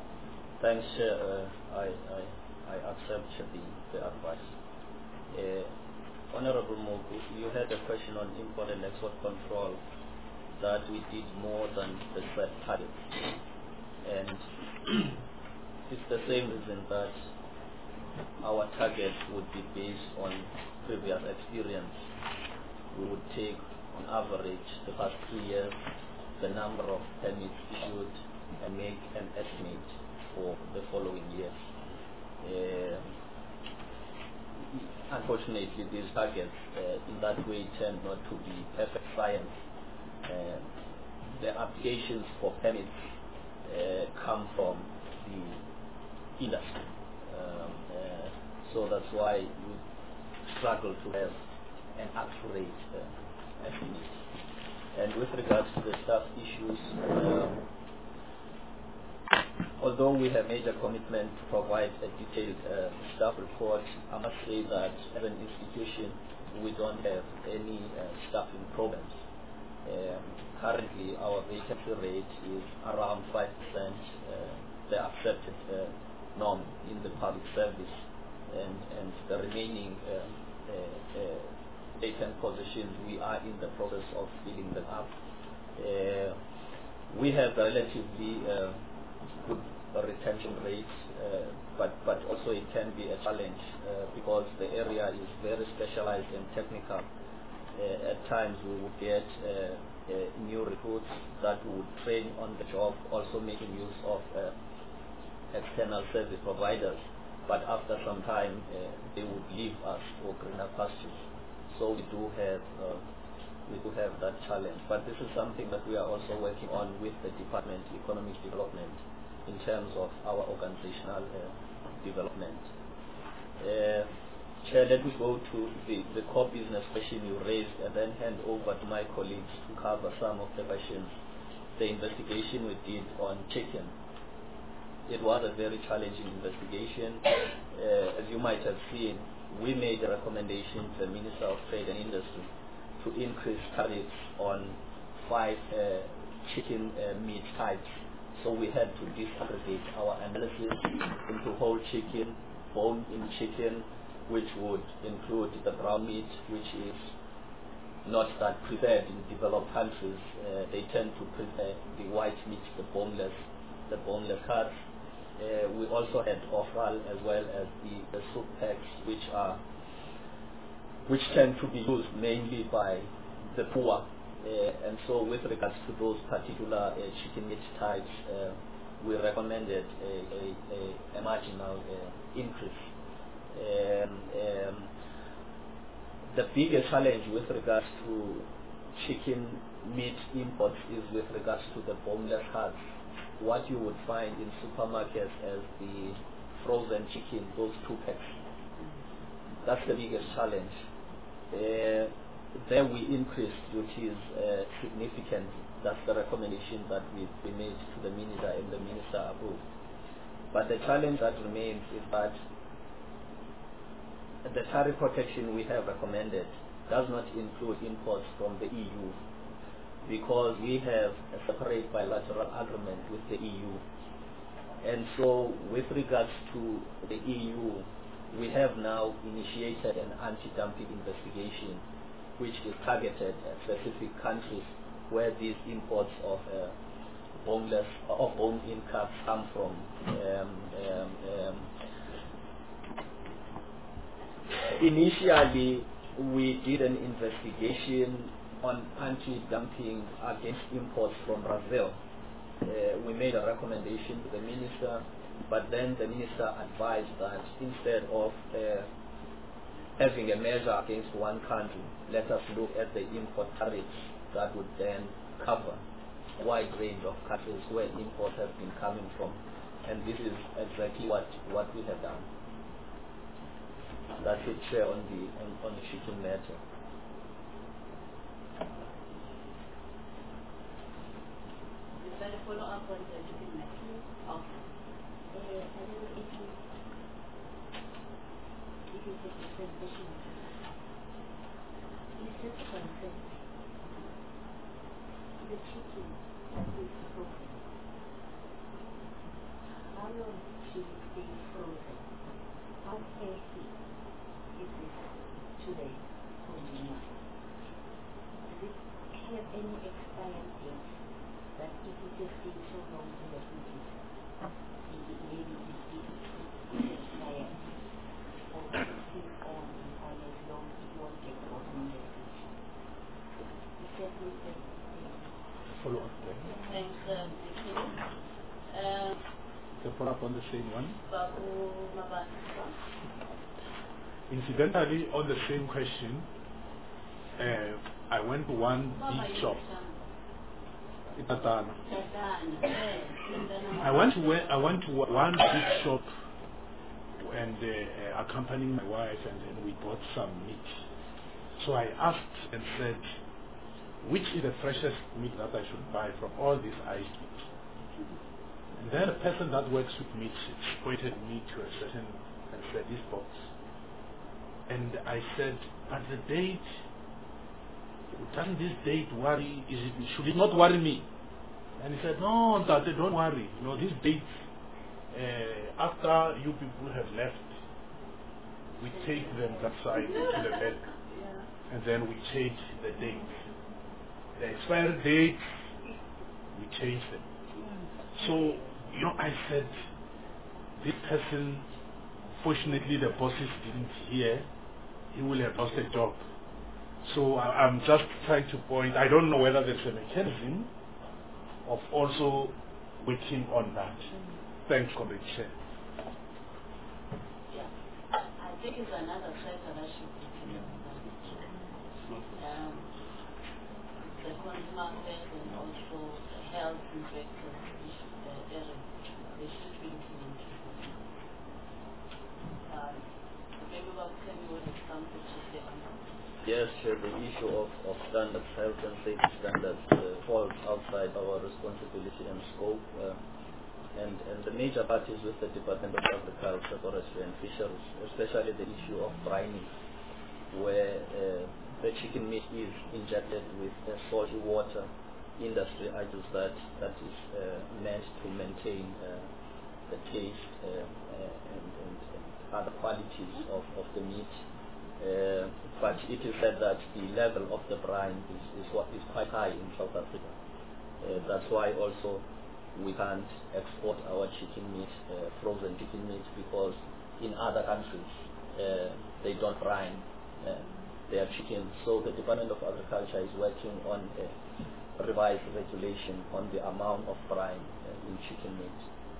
Thanks, Chair. Uh, I, I, I accept the, the advice. Uh, Honorable Mogu, you had a question on import and export control, that we did more than the set target. And it's the same reason that our target would be based on previous experience. We would take, on average, the past three years, the number of permits issued and make an estimate for the following year. Uh, unfortunately, these targets, uh, in that way, tend not to be perfect science. Uh, the applications for permits uh, come from the industry. Um, uh, so that's why we struggle to have an accurate uh, estimate. And with regards to the staff issues, um, although we have made a commitment to provide a detailed uh, staff report, I must say that as an institution, we don't have any uh, staffing problems. Um, currently, our vacancy rate is around five percent, uh, the accepted uh, norm in the public service, and, and the remaining uh, uh, uh, vacant positions, we are in the process of filling them up. Uh, we have relatively uh, good retention rates, uh, but, but also it can be a challenge uh, because the area is very specialized and technical. Uh, at times we would get uh, uh, new recruits that would train on the job, also making use of uh, external service providers, but after some time uh, they would leave us for greener pastures. So we do have uh, we do have that challenge, but this is something that we are also working on with the Department of Economic Development in terms of our organizational uh, development. Uh, Chair, let me go to the, the core business question you raised and then hand over to my colleagues to cover some of the questions. The investigation we did on chicken, it was a very challenging investigation. Uh, as you might have seen, we made a recommendation to the Minister of Trade and Industry to increase tariffs on five uh, chicken uh, meat types. So we had to disaggregate our analysis into whole chicken, bone-in chicken, which would include the brown meat, which is not that preferred in developed countries. Uh, they tend to prefer the white meat, the boneless, the boneless cuts. Uh, we also had offal as well as the, the soup packs, which are which tend to be used mainly by the poor. Uh, and so with regards to those particular uh, chicken meat types, uh, we recommended a, a, a, a marginal uh, increase. Um, um, the biggest challenge with regards to chicken meat imports is with regards to the boneless cuts. What you would find in supermarkets as the frozen chicken, those two packs. That's the biggest challenge. Uh, there we increased duties uh, significantly. That's the recommendation that we, we made to the minister and the minister approved. But the challenge that remains is that the tariff protection we have recommended does not include imports from the E U, because we have a separate bilateral agreement with the E U. And so with regards to the E U, we have now initiated an anti-dumping investigation which is targeted at specific countries where these imports of uh, boneless or bone-in cuts come from. Um, um, um, initially, we did an investigation on anti-dumping against imports from Brazil. Uh, we made a recommendation to the minister, but then the minister advised that instead of uh, having a measure against one country, let us look at the import tariffs that would then cover a wide range of countries where imports have been coming from. And this is exactly what, what we have done. That's it, Chair, on the, on, on the chicken matter. Is there a follow-up on the chicken matter? Oh. Uh, I don't know if you, if you take the same question. It's just a concern. The chicken that is broken. allowed to stay frozen, how healthy is it today for you? Does it have any expired date that if it has been so long in the fridge, maybe it is expired, or it is on on as long it won't get rotten in the fridge? Is that what the Follow up. Thanks, um, uh, The follow up on the same one. Babu Mabasa. Incidentally, on the same question, uh, I went to one big shop. Itatana. I went to where, I went to one big shop and uh, accompanied my wife, and then we bought some meat. So I asked and said, which is the freshest meat that I should buy from all these iced meat? And then the person that works with meat pointed me to a certain and said, this box. And I said, but the date, doesn't this date worry, is it, should it not worry me? And he said, no, Tate, don't worry. You know, this date, uh, after you people have left, we take them that side to the bed, and then we change the date. The expiry date, we change them. So, you know, I said, this person, fortunately the bosses didn't hear, he will have lost a job. So I, I'm just trying to point, I don't know whether there's a mechanism of also working on that. Thanks, Comrade Chair. Yeah, I think it's another factor that should be considered. Um, the consumer affairs and also the health inspectors, uh, they should be looking into it. Um, maybe Bob Kemi would have something to say on that. Yes, Chair, the issue of, of standards, health and safety standards, uh, falls outside our responsibility and scope. Uh, and, and the major part is with the Department of Agriculture, Forestry and Fisheries, especially the issue of brining, where uh, the chicken meat is injected with uh, salty water. Industry argues that that is uh, meant to maintain uh, the taste uh, uh, and, and, and other qualities of, of the meat. Uh, but it is said that the level of the brine is, is what is quite high in South Africa. Uh, that's why also we can't export our chicken meat, uh, frozen chicken meat, because in other countries uh, they don't brine uh, their chicken. So the Department of Agriculture is working on a revised regulation on the amount of brine uh, in chicken meat.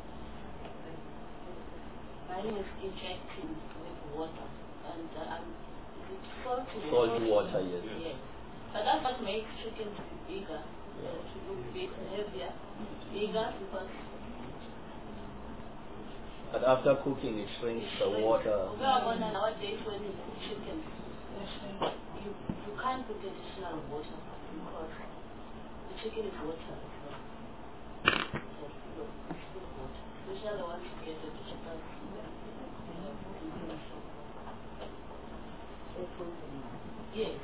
Brine is injecting with water, and uh, um, it's salty Salty water. water, yes. Yes. But that's what makes chicken to be bigger, uh, to look big, heavier, bigger, because But after cooking, it shrinks the water. we are on nowadays when you cook chicken, you, you can't put additional water because the chicken is water as well. So, look, it's still water. Especially once you get it, it does. Yes.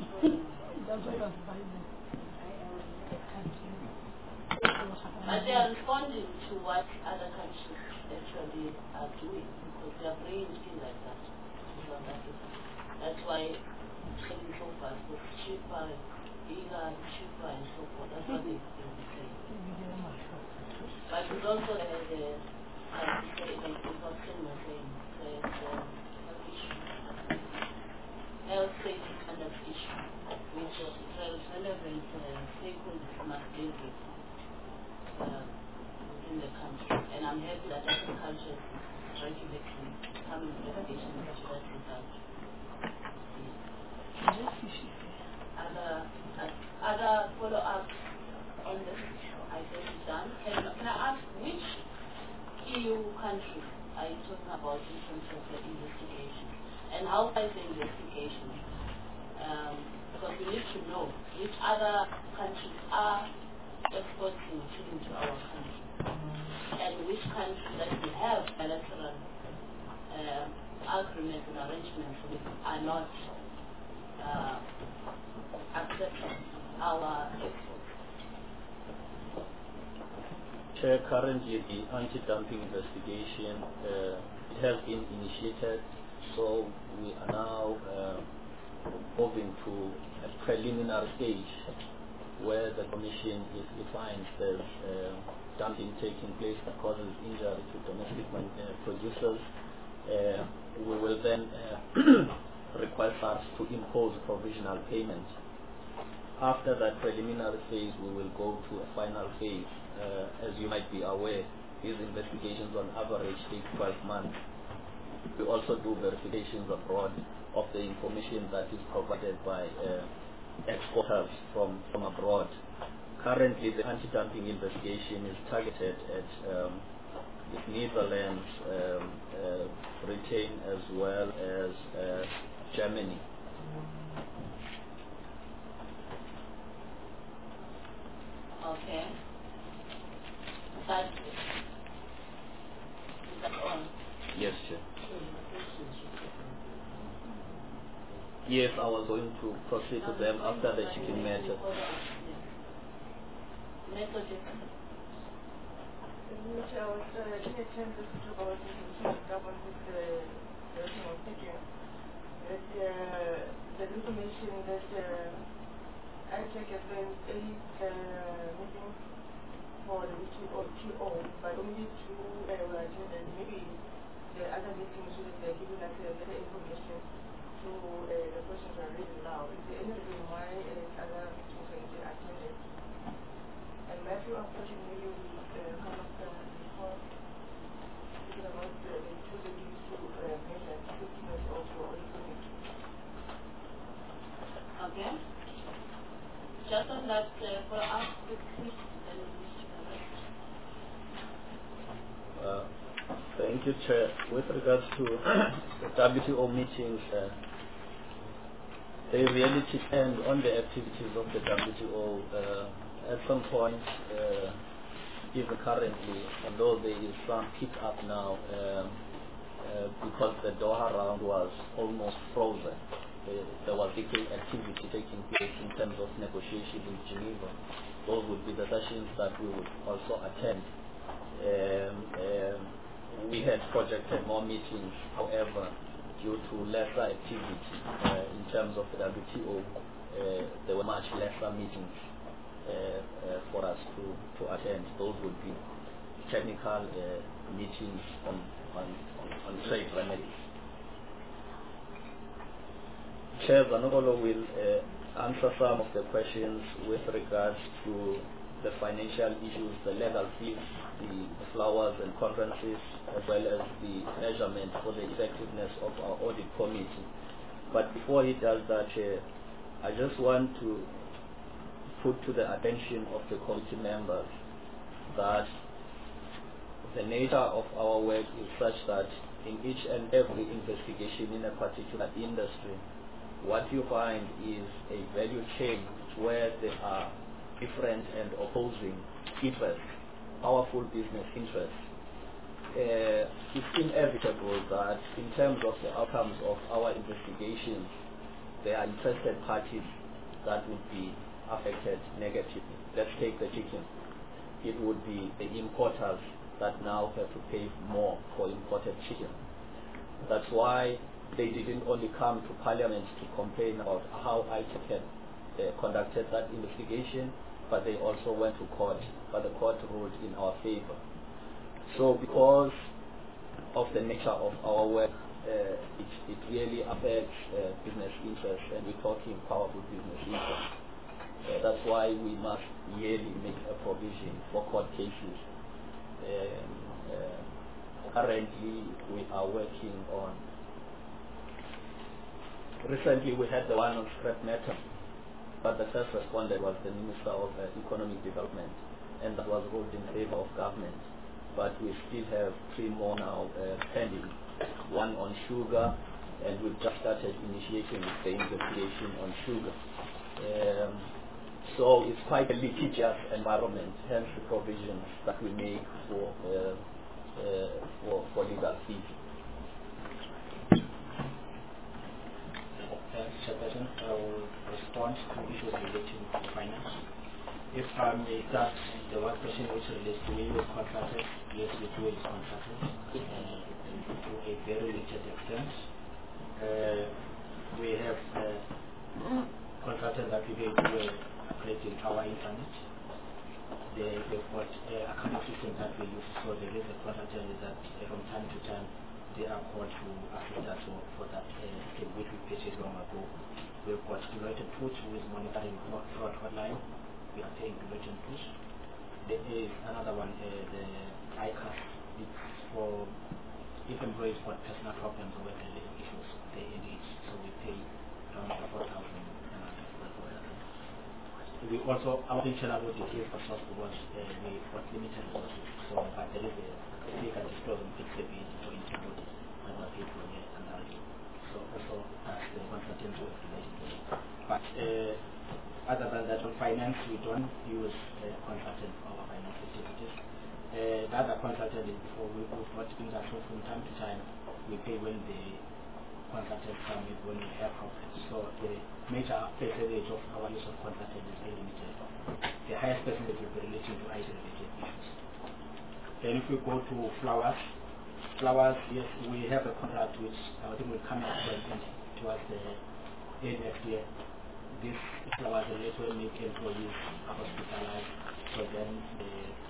But they are responding to what other countries actually are doing, because they are bringing things like that to South Africa. That's why it's getting so fast. It's cheaper, bigger, cheaper, and so forth. That's what they, they were saying. But it's also the, the like you say, like what Ken was saying, the, the issue, health safety standards issue, which is relevant uh, stakeholders must deal with. Uh, within the country, and I'm happy that agriculture is regulating coming regulations to that result. Other uh, other follow-ups on this issue, I guess is done. Can, can I ask which E U countries are you talking about in terms of the investigation, and how far is the investigation? Um, because we need to know which other countries are exporting chicken to our country, and which countries that we have bilateral uh, agreements and arrangements with are not uh, accepting our exports. Chair, currently the anti-dumping investigation uh, it has been initiated, so we are now uh, moving to a preliminary stage where the Commission, if it finds there's uh, dumping taking place that causes injury to domestic man, uh, producers, uh, we will then uh, request us to impose provisional payment. After that preliminary phase, we will go to a final phase. Uh, as you might be aware, these investigations on average take twelve months. We also do verifications abroad of the information that is provided by uh, exporters from, from abroad. Currently, the anti-dumping investigation is targeted at um, the Netherlands, um, uh, Britain, as well as uh, Germany. Okay. That, that's all. Yes, Chair. Yes, I was going to proceed to them after the chicken matter. Next suggestion. Which I was uh, getting a chance to talk about this government with the person of thinking that uh, the information that uh, I take has been eight uh, meetings for the T O, but only two uh, were attended. Maybe the other meetings should have given us uh, better information to uh, the questions are raised now. Is there any reason why uh, other meetings were not attended? And Matthew, unfortunately, we uh, come up uh, before speaking about uh, the two cities to uh, measure effectiveness of your economy. Okay. Just on that, uh, for us, the quick and Uh, thank you, Chair. With regards to the W T O meetings, uh, they really depend on the activities of the W T O. Uh, at some point, uh, even currently, although there is some pick up now, um, uh, because the Doha round was almost frozen. Uh, there was little activity taking place in terms of negotiation in Geneva. Those would be the sessions that we would also attend. Um, um, we had projected more meetings, however, due to lesser activity uh, in terms of the W T O, uh, there were much lesser meetings uh, uh, for us to, to attend. Those would be technical uh, meetings on, on, on, on trade remedies. Chair Zanogolo will uh, answer some of the questions with regards to the financial issues, the legal fees, the flowers and conferences, as well as the measurement for the effectiveness of our audit committee. But before he does that, uh, I just want to put to the attention of the committee members that the nature of our work is such that in each and every investigation in a particular industry, what you find is a value chain where there are different and opposing interests, powerful business interests. Uh, it's inevitable that in terms of the outcomes of our investigations, there are interested parties that would be affected negatively. Let's take the chicken. It would be the importers that now have to pay more for imported chicken. That's why they didn't only come to Parliament to complain about how I had uh, conducted that investigation, but they also went to court, but the court ruled in our favor. So because of the nature of our work, uh, it, it really affects uh, business interests, and we're talking powerful business interests. Uh, that's why we must yearly make a provision for court cases. Um, uh, currently, we are working on. Recently, we had the one on scrap metal, but the first respondent was the Minister of uh, Economic Development, and that was ruled in favor of government. But we still have three more now uh, pending. One on sugar, and we've just started initiating the investigation on sugar. Um, so it's quite a litigious environment, hence the provisions that we make for uh, uh, for, for legal fees. Chairperson, I will respond to issues relating to finance. if I may start the one question which relates to we use contractors, yes, we do use contractors uh, to a very limited extent. Uh, we have uh, contractors that we do uh, operating our internet. They, they've got uh, accounting system that we use, so there is a contractor that uh, from time to time they are called to assist us for, for that uh, system which we purchased long ago. We've got Deloitte and Touche who is monitoring fraud hotline. We are paying Deloitte and Touche. There is another one, uh, the I C A S. It's for if employees got personal problems or work-related issues, they engage. So we pay around four thousand for that. We also, our internal audit is for soft because uh, we've got limited resources. So, but there is a, we can disclose and fix the bill for internal audit and we're paid for the analysis. So also as the consultant to related. But uh, other than that, on finance, we don't use uh, consultant for our finance activities. Uh, the other consultant is before we we've got things that from time to time we pay when the consultants come in when we have problems. So the major percentage of our use of consultant is very limited. The highest percentage will be relating to I T related issues. Then if we go to flowers, flowers, yes, we have a contract which I think will come up towards the end next year. This flowers relate when make employees are hospitalized, so then the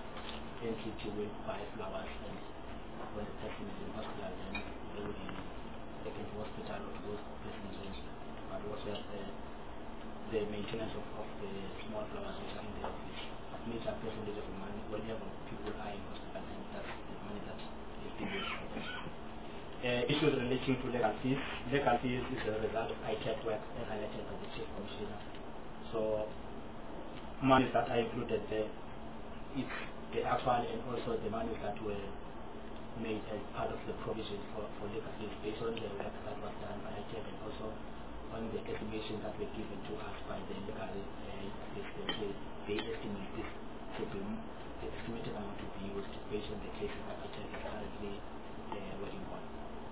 entity will buy flowers, and when the person is in hospital, then they will be taken to hospital or to those persons in. But we also have the, the maintenance of, of the small flowers which are in the office. Major percentage of the money, whenever people are in hospital, then that's the money that is being used for them. Uh, issues relating to legal fees. Legal fees is a result of I T E C work as highlighted by the Chief Commissioner. So, monies that are included there, it's the actual and also the monies that were made as part of the provision for, for legal fees based on the work that was done by I T E C and also on the estimation that were given to us by the legal uh, they, they estimate this to be the estimated amount to be used based on the cases that I T E C is currently uh, working on.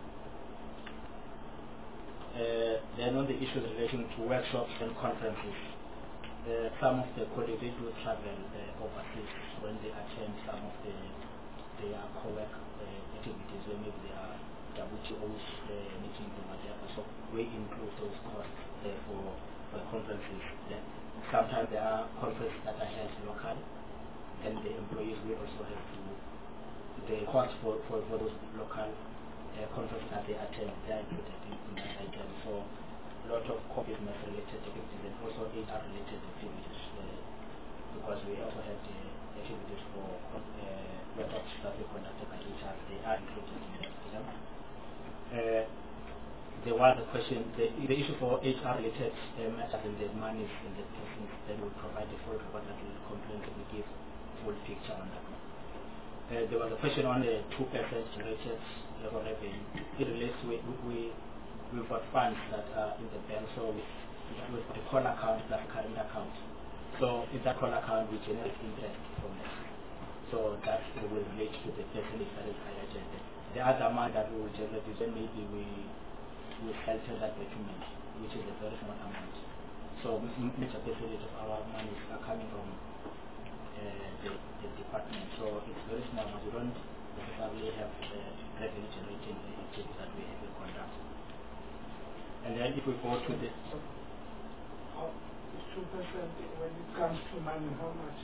Uh, then on the issues relating to workshops and conferences, uh, some of the colleagues they do travel uh, overseas when they attend some of the their co-work uh, activities, where maybe they are W T O's uh, meetings or whatever. So we include those costs uh, for, for conferences. Then sometimes there are conferences that are held locally, and the employees will also have to the costs for, for, for those local uh, conferences that they attend, they are included in, in that item. So a lot of business related activities and also H R related activities, uh, because we also have the activities for uh, workshops that we conducted by H R, they are included in that item. Uh, there was a question, the, the issue for H R related uh, matters and the monies and the persons, then we provide the full report that will complain and we give full picture on that one. Uh, there was a question on the two percent related uh, revenue. It relates to, we, we, we've got funds that are in the bank, so with, with the call account plus current account. So in that call account, we generate interest from that. So that will relate to the percentage that is highlighted there. The other amount that we will generate is then maybe we will alter that document, which is a very small amount. So major percentage of our monies are coming from uh, the, the department. So it's very small, but we don't necessarily have uh, revenue generating activities that we have to conduct. And then if we go to the So, how is two percent when it comes to money, how much?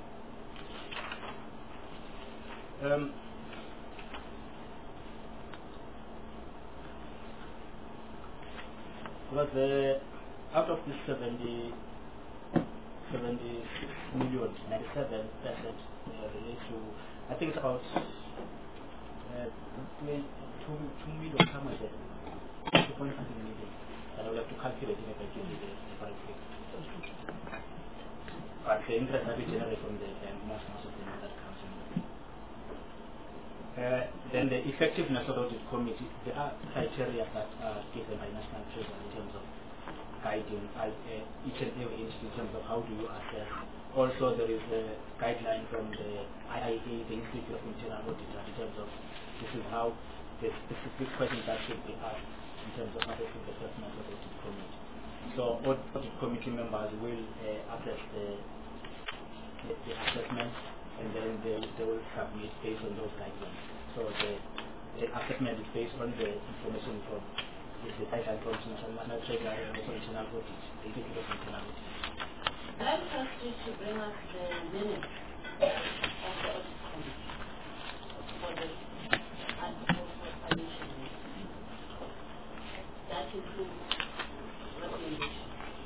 Um, was the out of this seventy, seventy-six million, ninety-seven percent uh, relates to, I think it's about uh, two, two million, how much is it? two point something million. And I will have to calculate it if I give you the, the correct figure. But the interest that we generate from the bank, most, most of the money that comes in. Uh, then the effectiveness of the audit committee, there are criteria that are given by National Treasury in terms of guiding uh, each and every entity in terms of how do you assess. Also, there is a guideline from the I I A, the Institute of Internal Auditors, in terms of this is how the specific questions that should be asked in terms of assessing the performance of the audit committee. So, audit committee members will uh, assess the the, the assessment, and then they, they will submit based on those guidelines. So the, the assessment is based on the information from the, the title from International Treasury and also internal audit, the Institute of Internal Audit. I'd like to ask you to bring us the minutes of the audit committee for the article for financial year. That includes recommendations.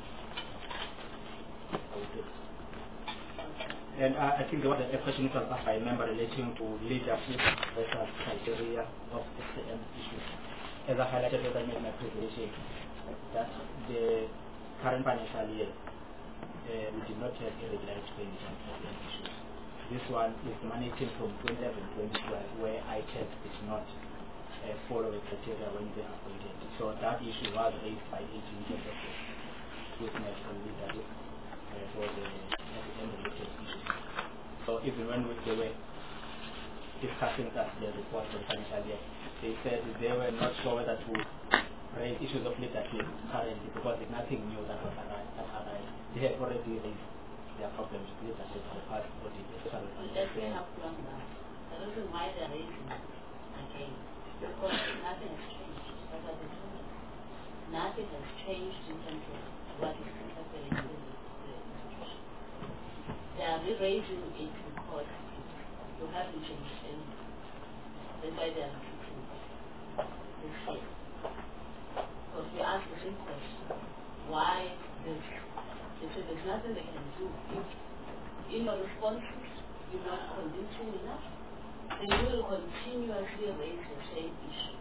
And uh, I think there was a question which was asked by a member relating to leadership versus criteria of S A M issues. As I highlighted as I made my presentation, that the current financial year, uh, we did not have irregular expenditure and S A M issues. This one is emanating from twenty eleven to twenty twelve, where I T E C did not uh, follow the criteria when they appointed. So that issue was raised by A G in terms of the witness and leadership uh, for the S A M related issues. So even when we, they were discussing that the report for the financial year, they said they were not sure whether to raise issues of leadership currently because there's nothing new that was arrived. That arrived. They had already raised their problems with leadership for the past audit. Let me help you on that. The reason why they're raising it again, because nothing has changed. As I told you, nothing has changed in terms of what is happening in the institution. They are raising it because you haven't changed anything. That's why they are fixing it this year. Because we asked the same question. Why this? They said there's nothing they can do. If in your responses you're not convincing enough, then you will continuously raise the same issue.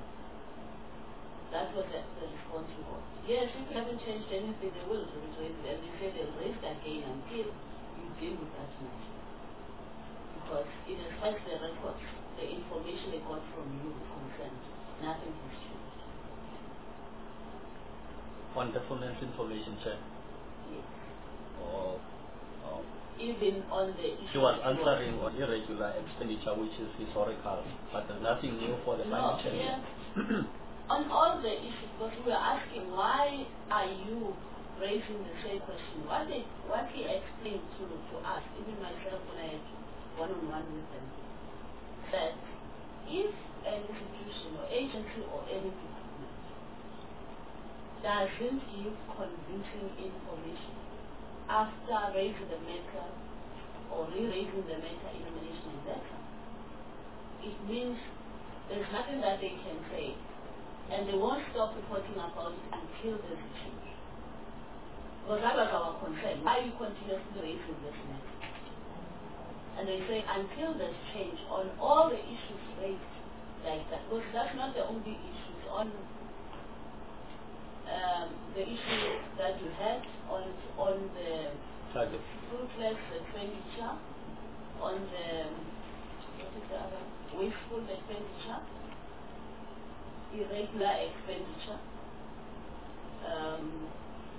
That was the, the response we got. Yes, if you haven't changed anything, they will raise it. As you said, they'll raise it again until you deal with that matter. Because it affects the records, the information they got from you with consent. Nothing has changed. On deferment information check? Yes. Or, or even on the issue. She was answering on irregular expenditure, which is historical, but there's nothing new for the no, financial year. Yeah. On all the issues, because we were asking why are you raising the same question? What they what he explained to to us, even myself when I had one-on-one with them, that if an institution or agency or any department doesn't give convincing information after raising the matter or re-raising the matter in a management letter, it means there's nothing that they can say, and they won't stop reporting about it until there's a change. Because that was our concern. Why are you continuously raising this matter? And they say until there's change on all the issues raised like that. Because that's not the only issues. On um, the issue that you had on on the Target. fruitless expenditure, on the what is the other wasteful expenditure, irregular expenditure. Um,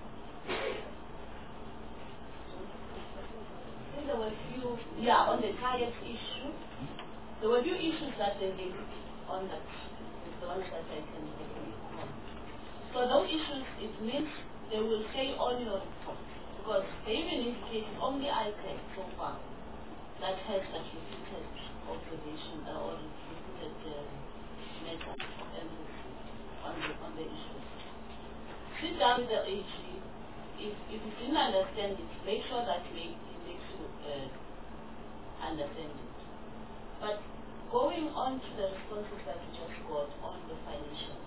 I think there were a few, yeah, on the target issue. There were a few issues that they raised on that, the ones that I can recall. So those issues, it means they will say on your report, because they even indicated only I T E C so far that has that repeated observation uh, or repeated uh, matter of emphasis on the, on the issue. Sit down with the A G. If, if you didn't understand it, make sure that you makes you uh, understand it. But going on to the responses that we just got on the financial,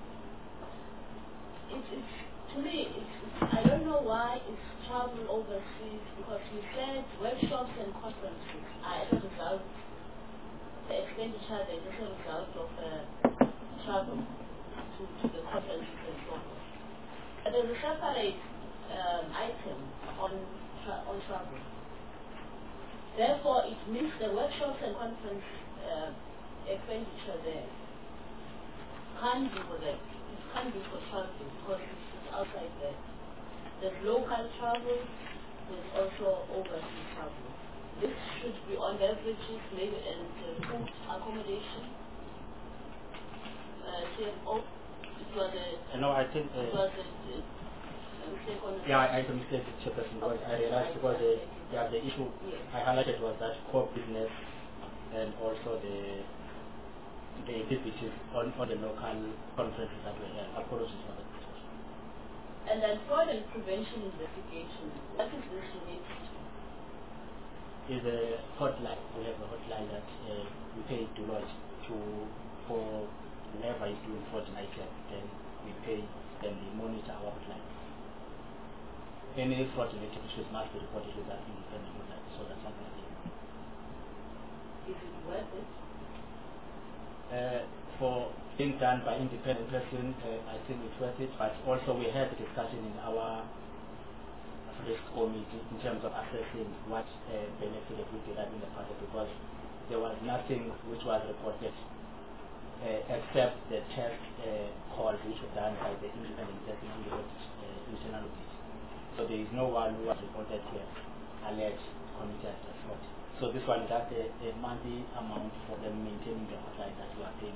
it's, it's to me, it's, I don't know why it's travel overseas, because we said workshops and conferences are as a result, the expenditure there is a result of uh, travel to, to the conferences and so forth. But there's a separate um, item on, tra on travel. Therefore, it means the workshops and conference uh, expenditure there can't be for that. It can't be for travel because it's outside there. There's local travel, there's also overseas travel. This should be on beverages, maybe, and uh, food accommodation. Uh, C F O, it was a, no, I think, uh, it was a, uh, mistake on the Yeah, I made a mistake, Chairperson, because I realized because the, yeah, the issue Yes. I highlighted was that core business and also the the activities on, on the local conferences that we had. Apologies for that. And then fraud and prevention investigation, what is this related to? Is a hotline. We have a hotline that uh, we pay Deloitte to for whenever is doing fraud in I T, then we pay, then we monitor our hotline. Any fraud related issues must be reported to that independent hotline. So that's something I think. Is it worth it? Uh, for being done by independent person, uh, I think it's worth it. But also we had a discussion in our risk committee in terms of assessing what uh, benefit it would derive in the project, because there was nothing which was reported uh, except the test uh, calls which were done by the independent testing and the audit, uh, internal audit. So there is no one who was reported to alleged committed fraud. So this one is just a, a monthly amount for them maintaining the hotline that we are paying.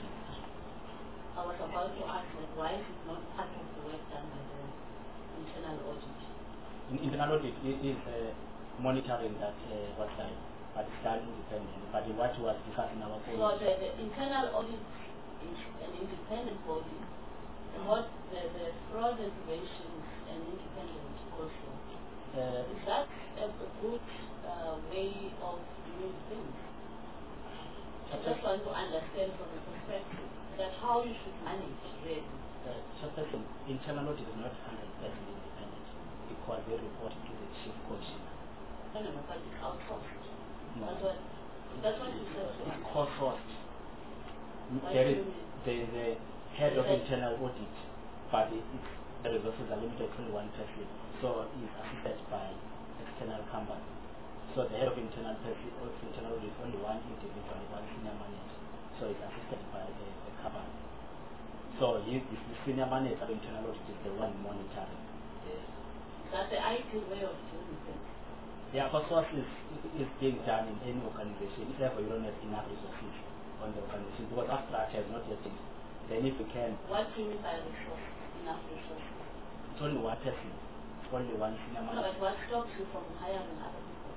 I was about to ask that why is it not part of the work done by the internal audit? In, internal audit is uh, monitoring that uh, hotline, but it's done independently. But what was discussed in our So policy. the, the internal audit is an independent body, and what the, the fraud and prevention is an independent also. Uh, Is that a, a good uh, way of doing things? I just want to understand from the perspective that how you should manage really. uh, Chairperson, internal audit is not one hundred percent independent because they report to the chief commissioner. No, no, no, but it's outsourced. No. That's what, that's what you said to It's us. cost-sourced. What There do is you mean? there is a head of Is that- internal audit, but it, it, the resources are limited to only one person, so he is assisted by external company. So the head of internal person, of internal audit is only one individual, one senior manager, so it's assisted by a, a company. So he, the senior manager of internal audit is the one monitoring. The, That's the ideal way of doing things. yeah, but what is is being done in any organization, if ever you don't have enough resources on the organization, because our structure is not yet in. Then if you can, What do you mean by resources? Enough resources? it's only one person, only one senior No, manager. but what stops you from hiring other people?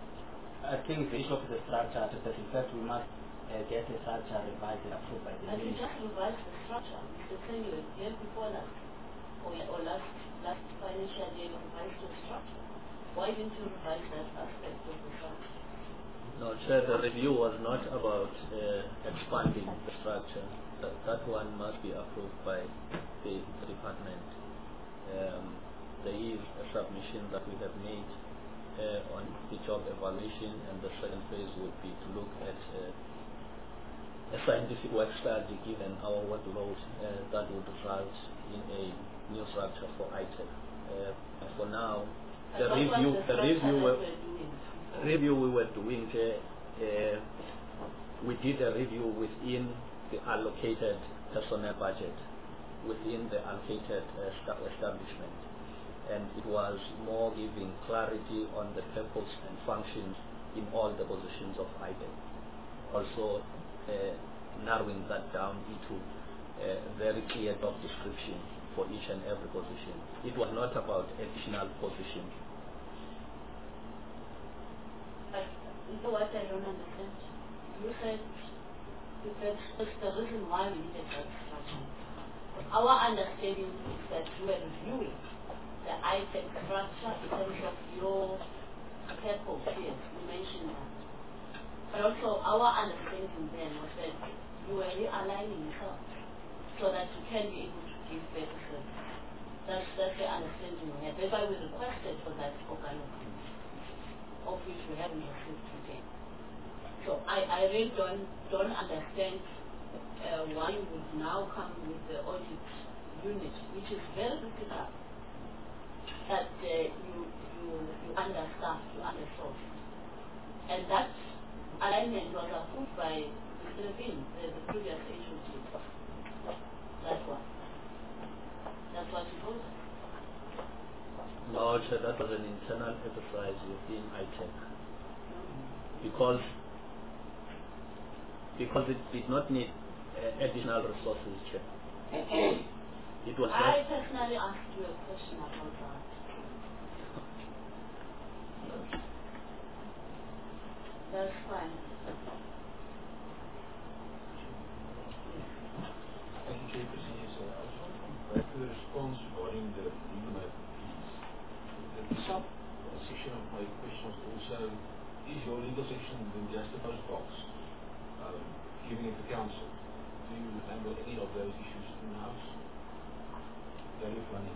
I think the issue of the structure, to in fact, we must uh, get the structure revised and approved by the But you minister. just revised the structure. It's the same you did before last, or, or last, last financial year you revised the structure. Why didn't you revise that aspect of the structure? No, Chair, the review was not about uh, expanding the structure. That, that one must be approved by the, the department. Um, there is a submission that we have made uh, on the job evaluation, and the second phase would be to look at uh, a scientific work study given our workload uh, that would result in a new structure for I T E C. Uh, and for now, the But what was review, the the structure review, that were- we're doing? review we were doing, uh, uh, we did a review within the allocated personnel budget, within the allocated uh, staff establishment, and it was more giving clarity on the purpose and functions in all the positions of I T E C. Also uh, narrowing that down into a very clear job description for each and every position. It was not about additional positions. But you know what I don't understand? You said, you said that's the reason why we needed that structure. But our understanding is that you were reviewing the I T E C structure in terms of your purpose. Yes, you mentioned that. But also our understanding then was that you were realigning yourself so that you can be able to give better service. That's, that's the understanding we had. That's why we requested for that organogram, of which we haven't received today. So I, I really don't, don't understand uh, why you would now come with the audit unit, which is very critical, that uh, you, you, you understaffed, you undersourced. And that alignment was approved by Mister Levine, the, the previous H O D. That's why. That's what you told us. No, Chair, that was an internal exercise within I T E C. Because, because it did not need uh, additional resources, Chair. It was I just personally asked you a question about that. That's fine. Thank you, Chairperson. Yes, sir. I just want to come back to the response regarding the legal matter fees. The sub-section of my question was also, is your legal section then just a post box, um, giving it to council? Do you handle any of those issues in-house? Very funny.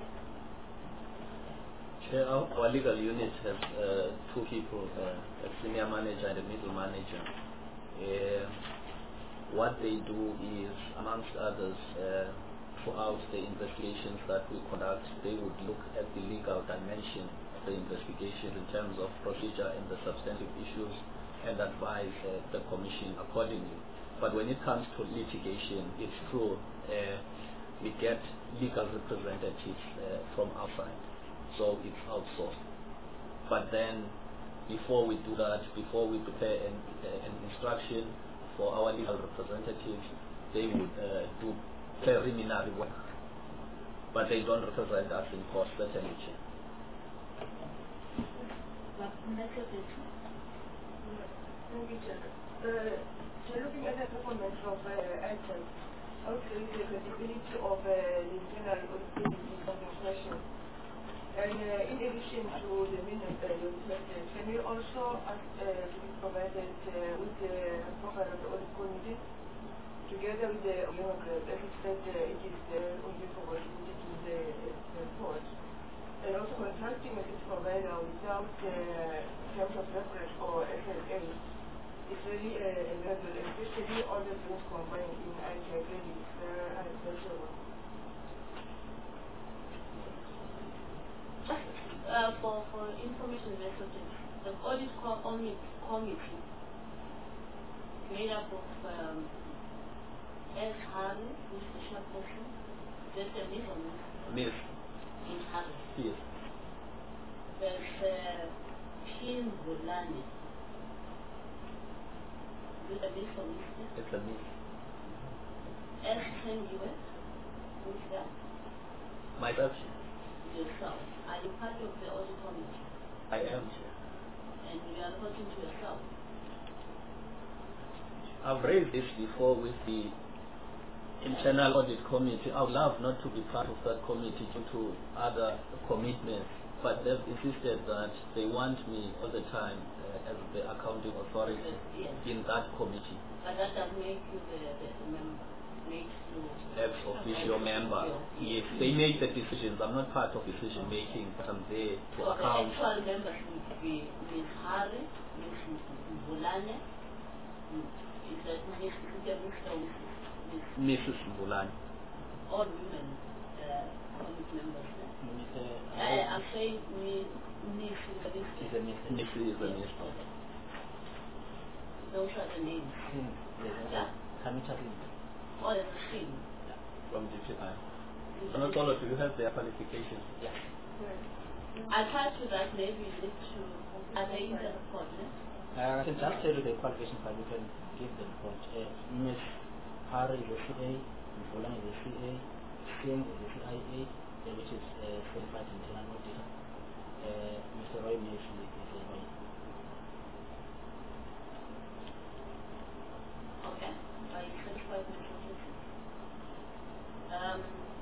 Chair, our, our legal unit has uh, two people, uh, a senior manager and a middle manager. Uh, what they do is, amongst others, uh, throughout the investigations that we conduct, they would look at the legal dimension of the investigation in terms of procedure and the substantive issues and advise uh, the commission accordingly. But when it comes to litigation, it's true, uh, we get legal representatives uh, from outside. So it's outsourced. But then, before we do that, before we prepare an, uh, an instruction for our legal representatives, they would uh, do preliminary work. But they don't represent us in court, certainly. But method is Thank you, Chair. Uh, so looking at the performance of uh, items, how to the credibility of uh, the internal audit administration. And uh, in addition to the minimum uh, method, can you also ask uh, to be provided uh, with the profile of the audit committee, together with the monograph, as it said uh, it is uh, only for what we did in the, the report. And also contracting with this provider without uh, terms of reference or S L A is really a, a level, especially all the things combined in I T credits. Uh, I'm not sure. Uh, for, for information messages, the audit co- committee made up of um, S. Harry, who is the chairperson, there's a miss on Miss. Miss Harry. Yes. There's uh, Kim Bulani. Is it a miss or miss? It's a miss. S. Sengiwe, who is that? Myself, Yourself. Are you part of the audit committee? I am. And you are reporting to yourself? I've raised this before with the internal audit committee. I would love not to be part of that committee due to other commitments, but they've insisted that they want me all the time uh, as the accounting authority Yes. in that committee. But that does make you the, the, the member. Makes you Ex officio member. Yes, they make the decisions. I'm not part of decision making, but I'm there to so account. the actual members would be Miz Harry, Miz Mbulane, is that Miz Mister Missus Mbulane. all women uh, committee members. Mister Uh, I'm saying Miz Miz is a Mister Missus is a Miss. Those are the names. Hmm. Yes, Yeah. Kamita Lim. All the same. From D P I. So not all of you have their qualifications. Yeah. I tried to that maybe you need to are they in the report, no? Uh, I can just tell you the qualifications, but you can give them point. Uh, Miss Harry is a C A, Miss Bolan is a C A, Singh is a C I A, uh, which is uh, certified internal auditor. Uh, Mister Roy Macy is a lawyer. Okay. Are you certified with the Um,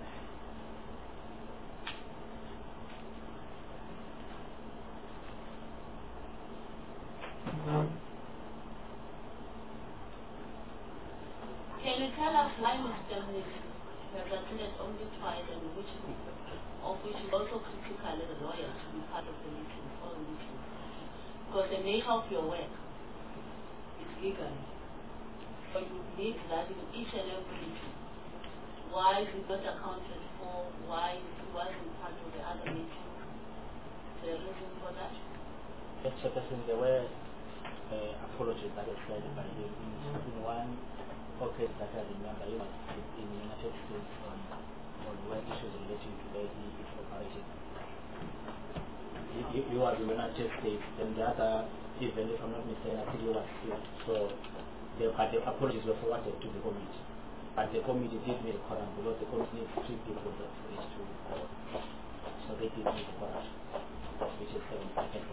Can you tell us why Mister Miss has attended only twice and which of which is also critical as a lawyer to be part of the meeting, all meetings? Because the nature of your work is legal. So you need that in each and every meeting. Why is it not accounted for? Why it wasn't part of the other meetings? The reason for that? Yes, Chairperson, there were uh, apologies that were said by him in, in one case that I remember. He was in the United States on, on where issues relating to where he is operating. He, he, he was in the United States, and the other event, if I'm not mistaken, I think he was here. So the, but the apologies were forwarded to the committee. But the committee did meet a quorum because the committee needs three people that reach to board. So they did meet a quorum, which is seven percent.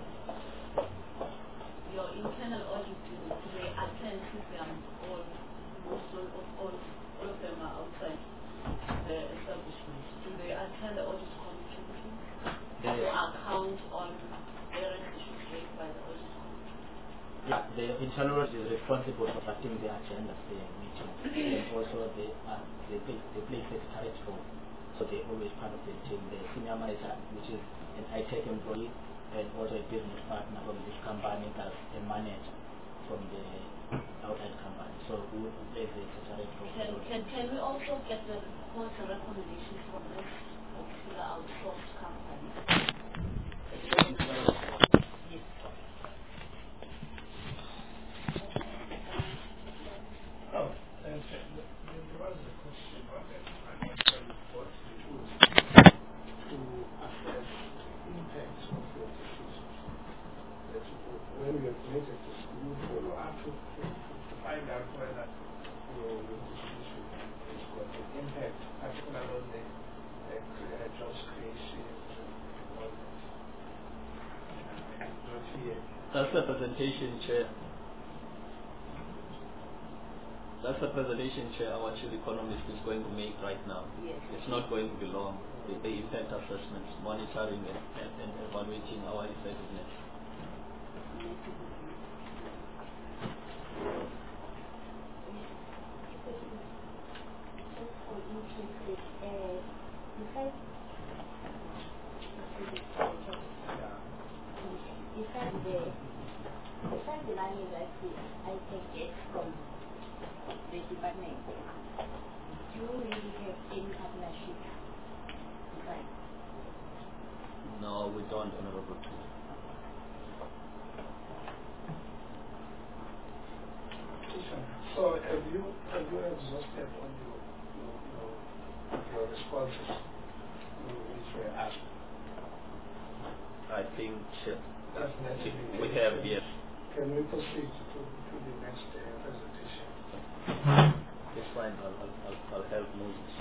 Your internal audit, do they attend since they are all, most of, all, all of them are outside the establishment? Do they attend the audit committee meetings? Yes. To account on errors issues raised by the audit committee? Yeah, the internal audit is responsible for setting the agenda of the meeting. And also they, uh, they, play, they play secretariat role. So they're always part of the team. The senior manager, which is an I T employee, and also a business partner from this company as a manager from the outside company. So we would play the secretariat role. Can, can, can we also get the reports and recommendations from this particular outsourced company? Yes. Oh, and uh, there was a question about the financial report to assess impact of your decisions. That when you have made a decision, you follow up to, to, to find out whether your, your decision has got an impact, particularly on the uh, uh, jobs creation and all that. Uh, not here. That's the presentation, Chair. That's the presentation, Chair, our chief economist is going to make right now. Yes. It's not going to be long. The, the impact assessments, monitoring and, and, and evaluating our effectiveness. Besides the, besides the money that I can get from the department, do you really have any partnership? Right. No, we don't, Honorable Chair. So have you have you exhausted on your your, your, your responses which were asked? I think, Chair, That's naturally we have, yes. Can we proceed to, to the next uh, presentation? It's fine, I'll, I'll, I'll, I'll help move this.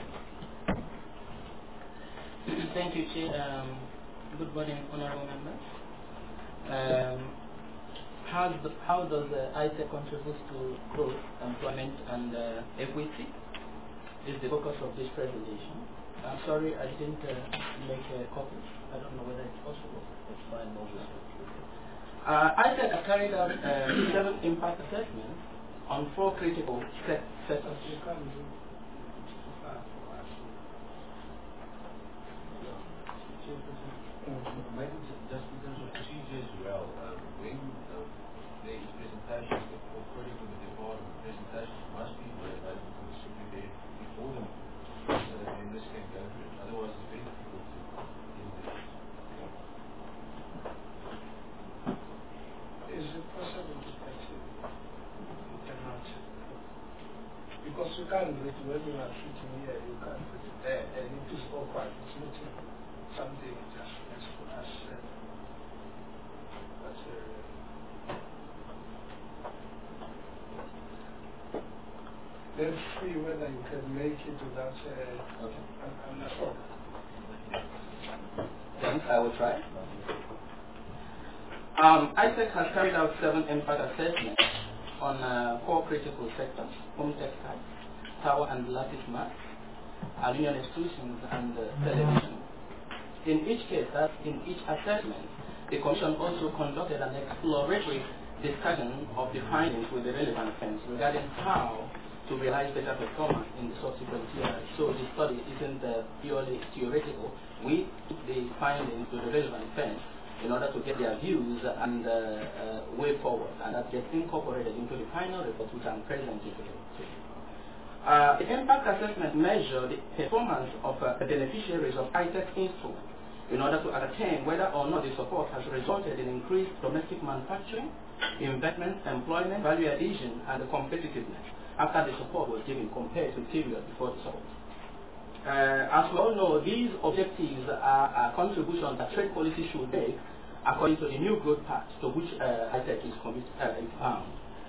Thank you, Chair. Um, good morning, honorable members. Um, how, the, how does uh, I T E C contribute to growth, employment, and uh, equity? Is the focus of this presentation. I'm sorry I didn't uh, make a copy. I don't know whether it's possible. It's fine, move this. Uh, I T E C has carried out uh, seven impact assessments on four critical set sectors. You can do too far for us. Maybe just in terms of procedure as well, um, when uh, there is presentations or according to the department, presentations must be made available to the secretary before them so that members can go through it. Otherwise, it's very difficult to deal with it. Is it possible to get it? You cannot. Because you can't do it when you are sitting here, you can't do it there, and it is awkward. It's not something just meant for us. Uh, but uh, let's see whether you can make it without uh, Okay. an, an assault. Thanks, I will try. Um, I T E C has carried out seven impact assessments on uh, four critical sectors: home textiles, tower and lattice mats, aluminum extrusions, and uh, television. In each case, that in each assessment, the Commission also conducted an exploratory discussion of the findings with the relevant firms regarding how to realize better performance in the subsequent years. So the study isn't uh, purely theoretical. We took the findings to the relevant firms in order to get their views and uh, uh, way forward, and that gets incorporated into the final report which I'm presenting to you. Uh, the impact assessment measures the performance of uh, the beneficiaries of I T E C instruments in order to ascertain whether or not the support has resulted in increased domestic manufacturing, investment, employment, value addition, and competitiveness after the support was given compared to the period before the support. Uh, as we all know, these objectives are, are contributions that trade policy should make according to the new growth path to which uh, I T E C is, commit, uh, is bound.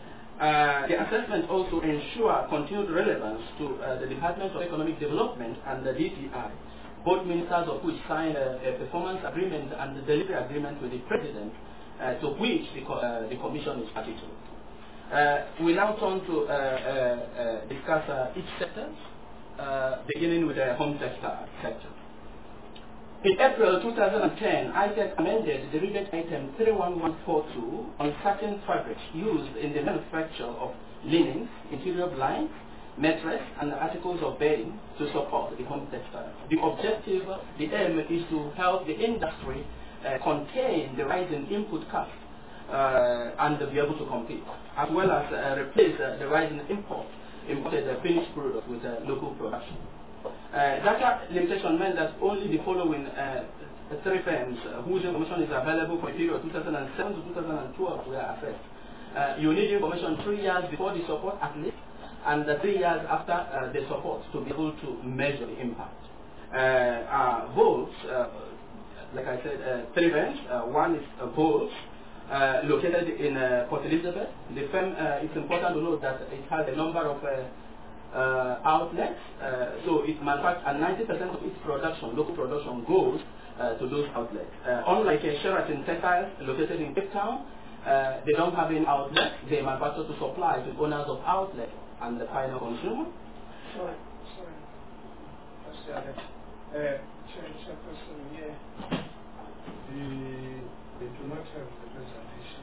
Uh, the assessment also ensure continued relevance to uh, the Department of Economic Development and the D T I, both ministers of which signed a, a performance agreement and the delivery agreement with the President, uh, to which the, co uh, the Commission is party to. Uh, we now turn to uh, uh, uh, discuss uh, each sector, uh, beginning with the home textile sector. In April two thousand ten, I T E C amended the rebate item three one one four two on certain fabrics used in the manufacture of linens, interior blinds, mattress, and articles of bedding to support the home textile. The objective, the aim is to help the industry uh, contain the rising input costs uh, and be able to compete, as well as uh, replace uh, the rising import, imported uh, finished products with uh, local production. Uh, data limitation meant that only the following uh, three firms uh, whose information is available for the period two thousand seven to two thousand twelve were assessed. Uh, you need information three years before the support at least, and uh, three years after uh, the support to be able to measure the impact. Uh, uh, Volts, uh, like I said, uh, three firms. Uh, one is uh, Volts, uh, located in uh, Port Elizabeth. The firm, uh, it's important to note that it has a number of uh, Uh, outlets, uh, so it manufactures, and ninety percent of its production, local production, goes uh, to those outlets. Uh, unlike a Sheraton Textiles located in Cape Town, uh, they don't have any outlets. They manufacture to supply to owners of outlets and the final consumer. Sorry, sorry. That's the other. Uh, Chair, Chairperson, yeah, the, they do not have representation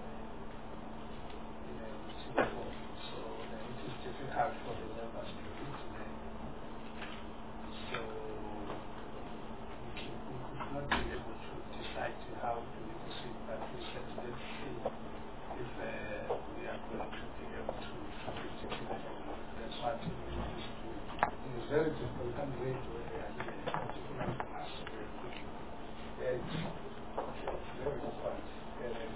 in uh, Singapore, so uh, it is difficult for the members to do today. So we could, we could not be able to decide how to proceed, but we said let's see if uh, we are going to be able to to today. That's what we used to do. It is very difficult. Can't wait when they are here, particularly for us very quickly. Yeah, it's, it's very difficult. Uh,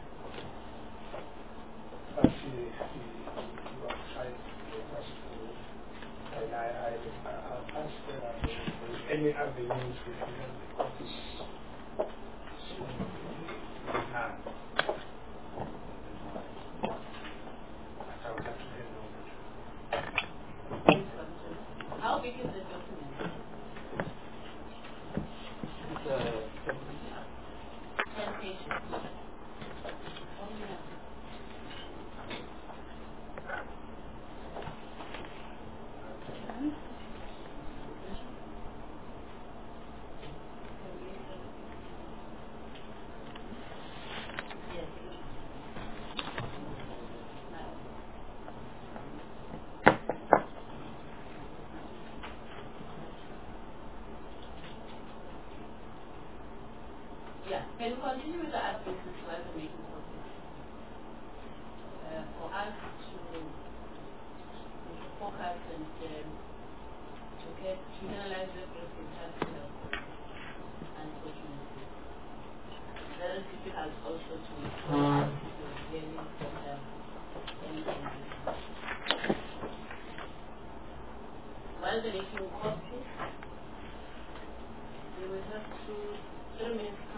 but uh, you are trying to get us through, and I, I, I'll ask whether there is any avenues within the office so none. But I would have to hand over to you. How big is the document? It's, uh, Ten pages. Oh, yeah. Yeah, can we continue with the advocacy while the meeting process? Uh, for us to, to focus and um, to get to analyze the growth in tax health, unfortunately. Very difficult also to really don't have anything. While the meeting copies, we will have two, three minutes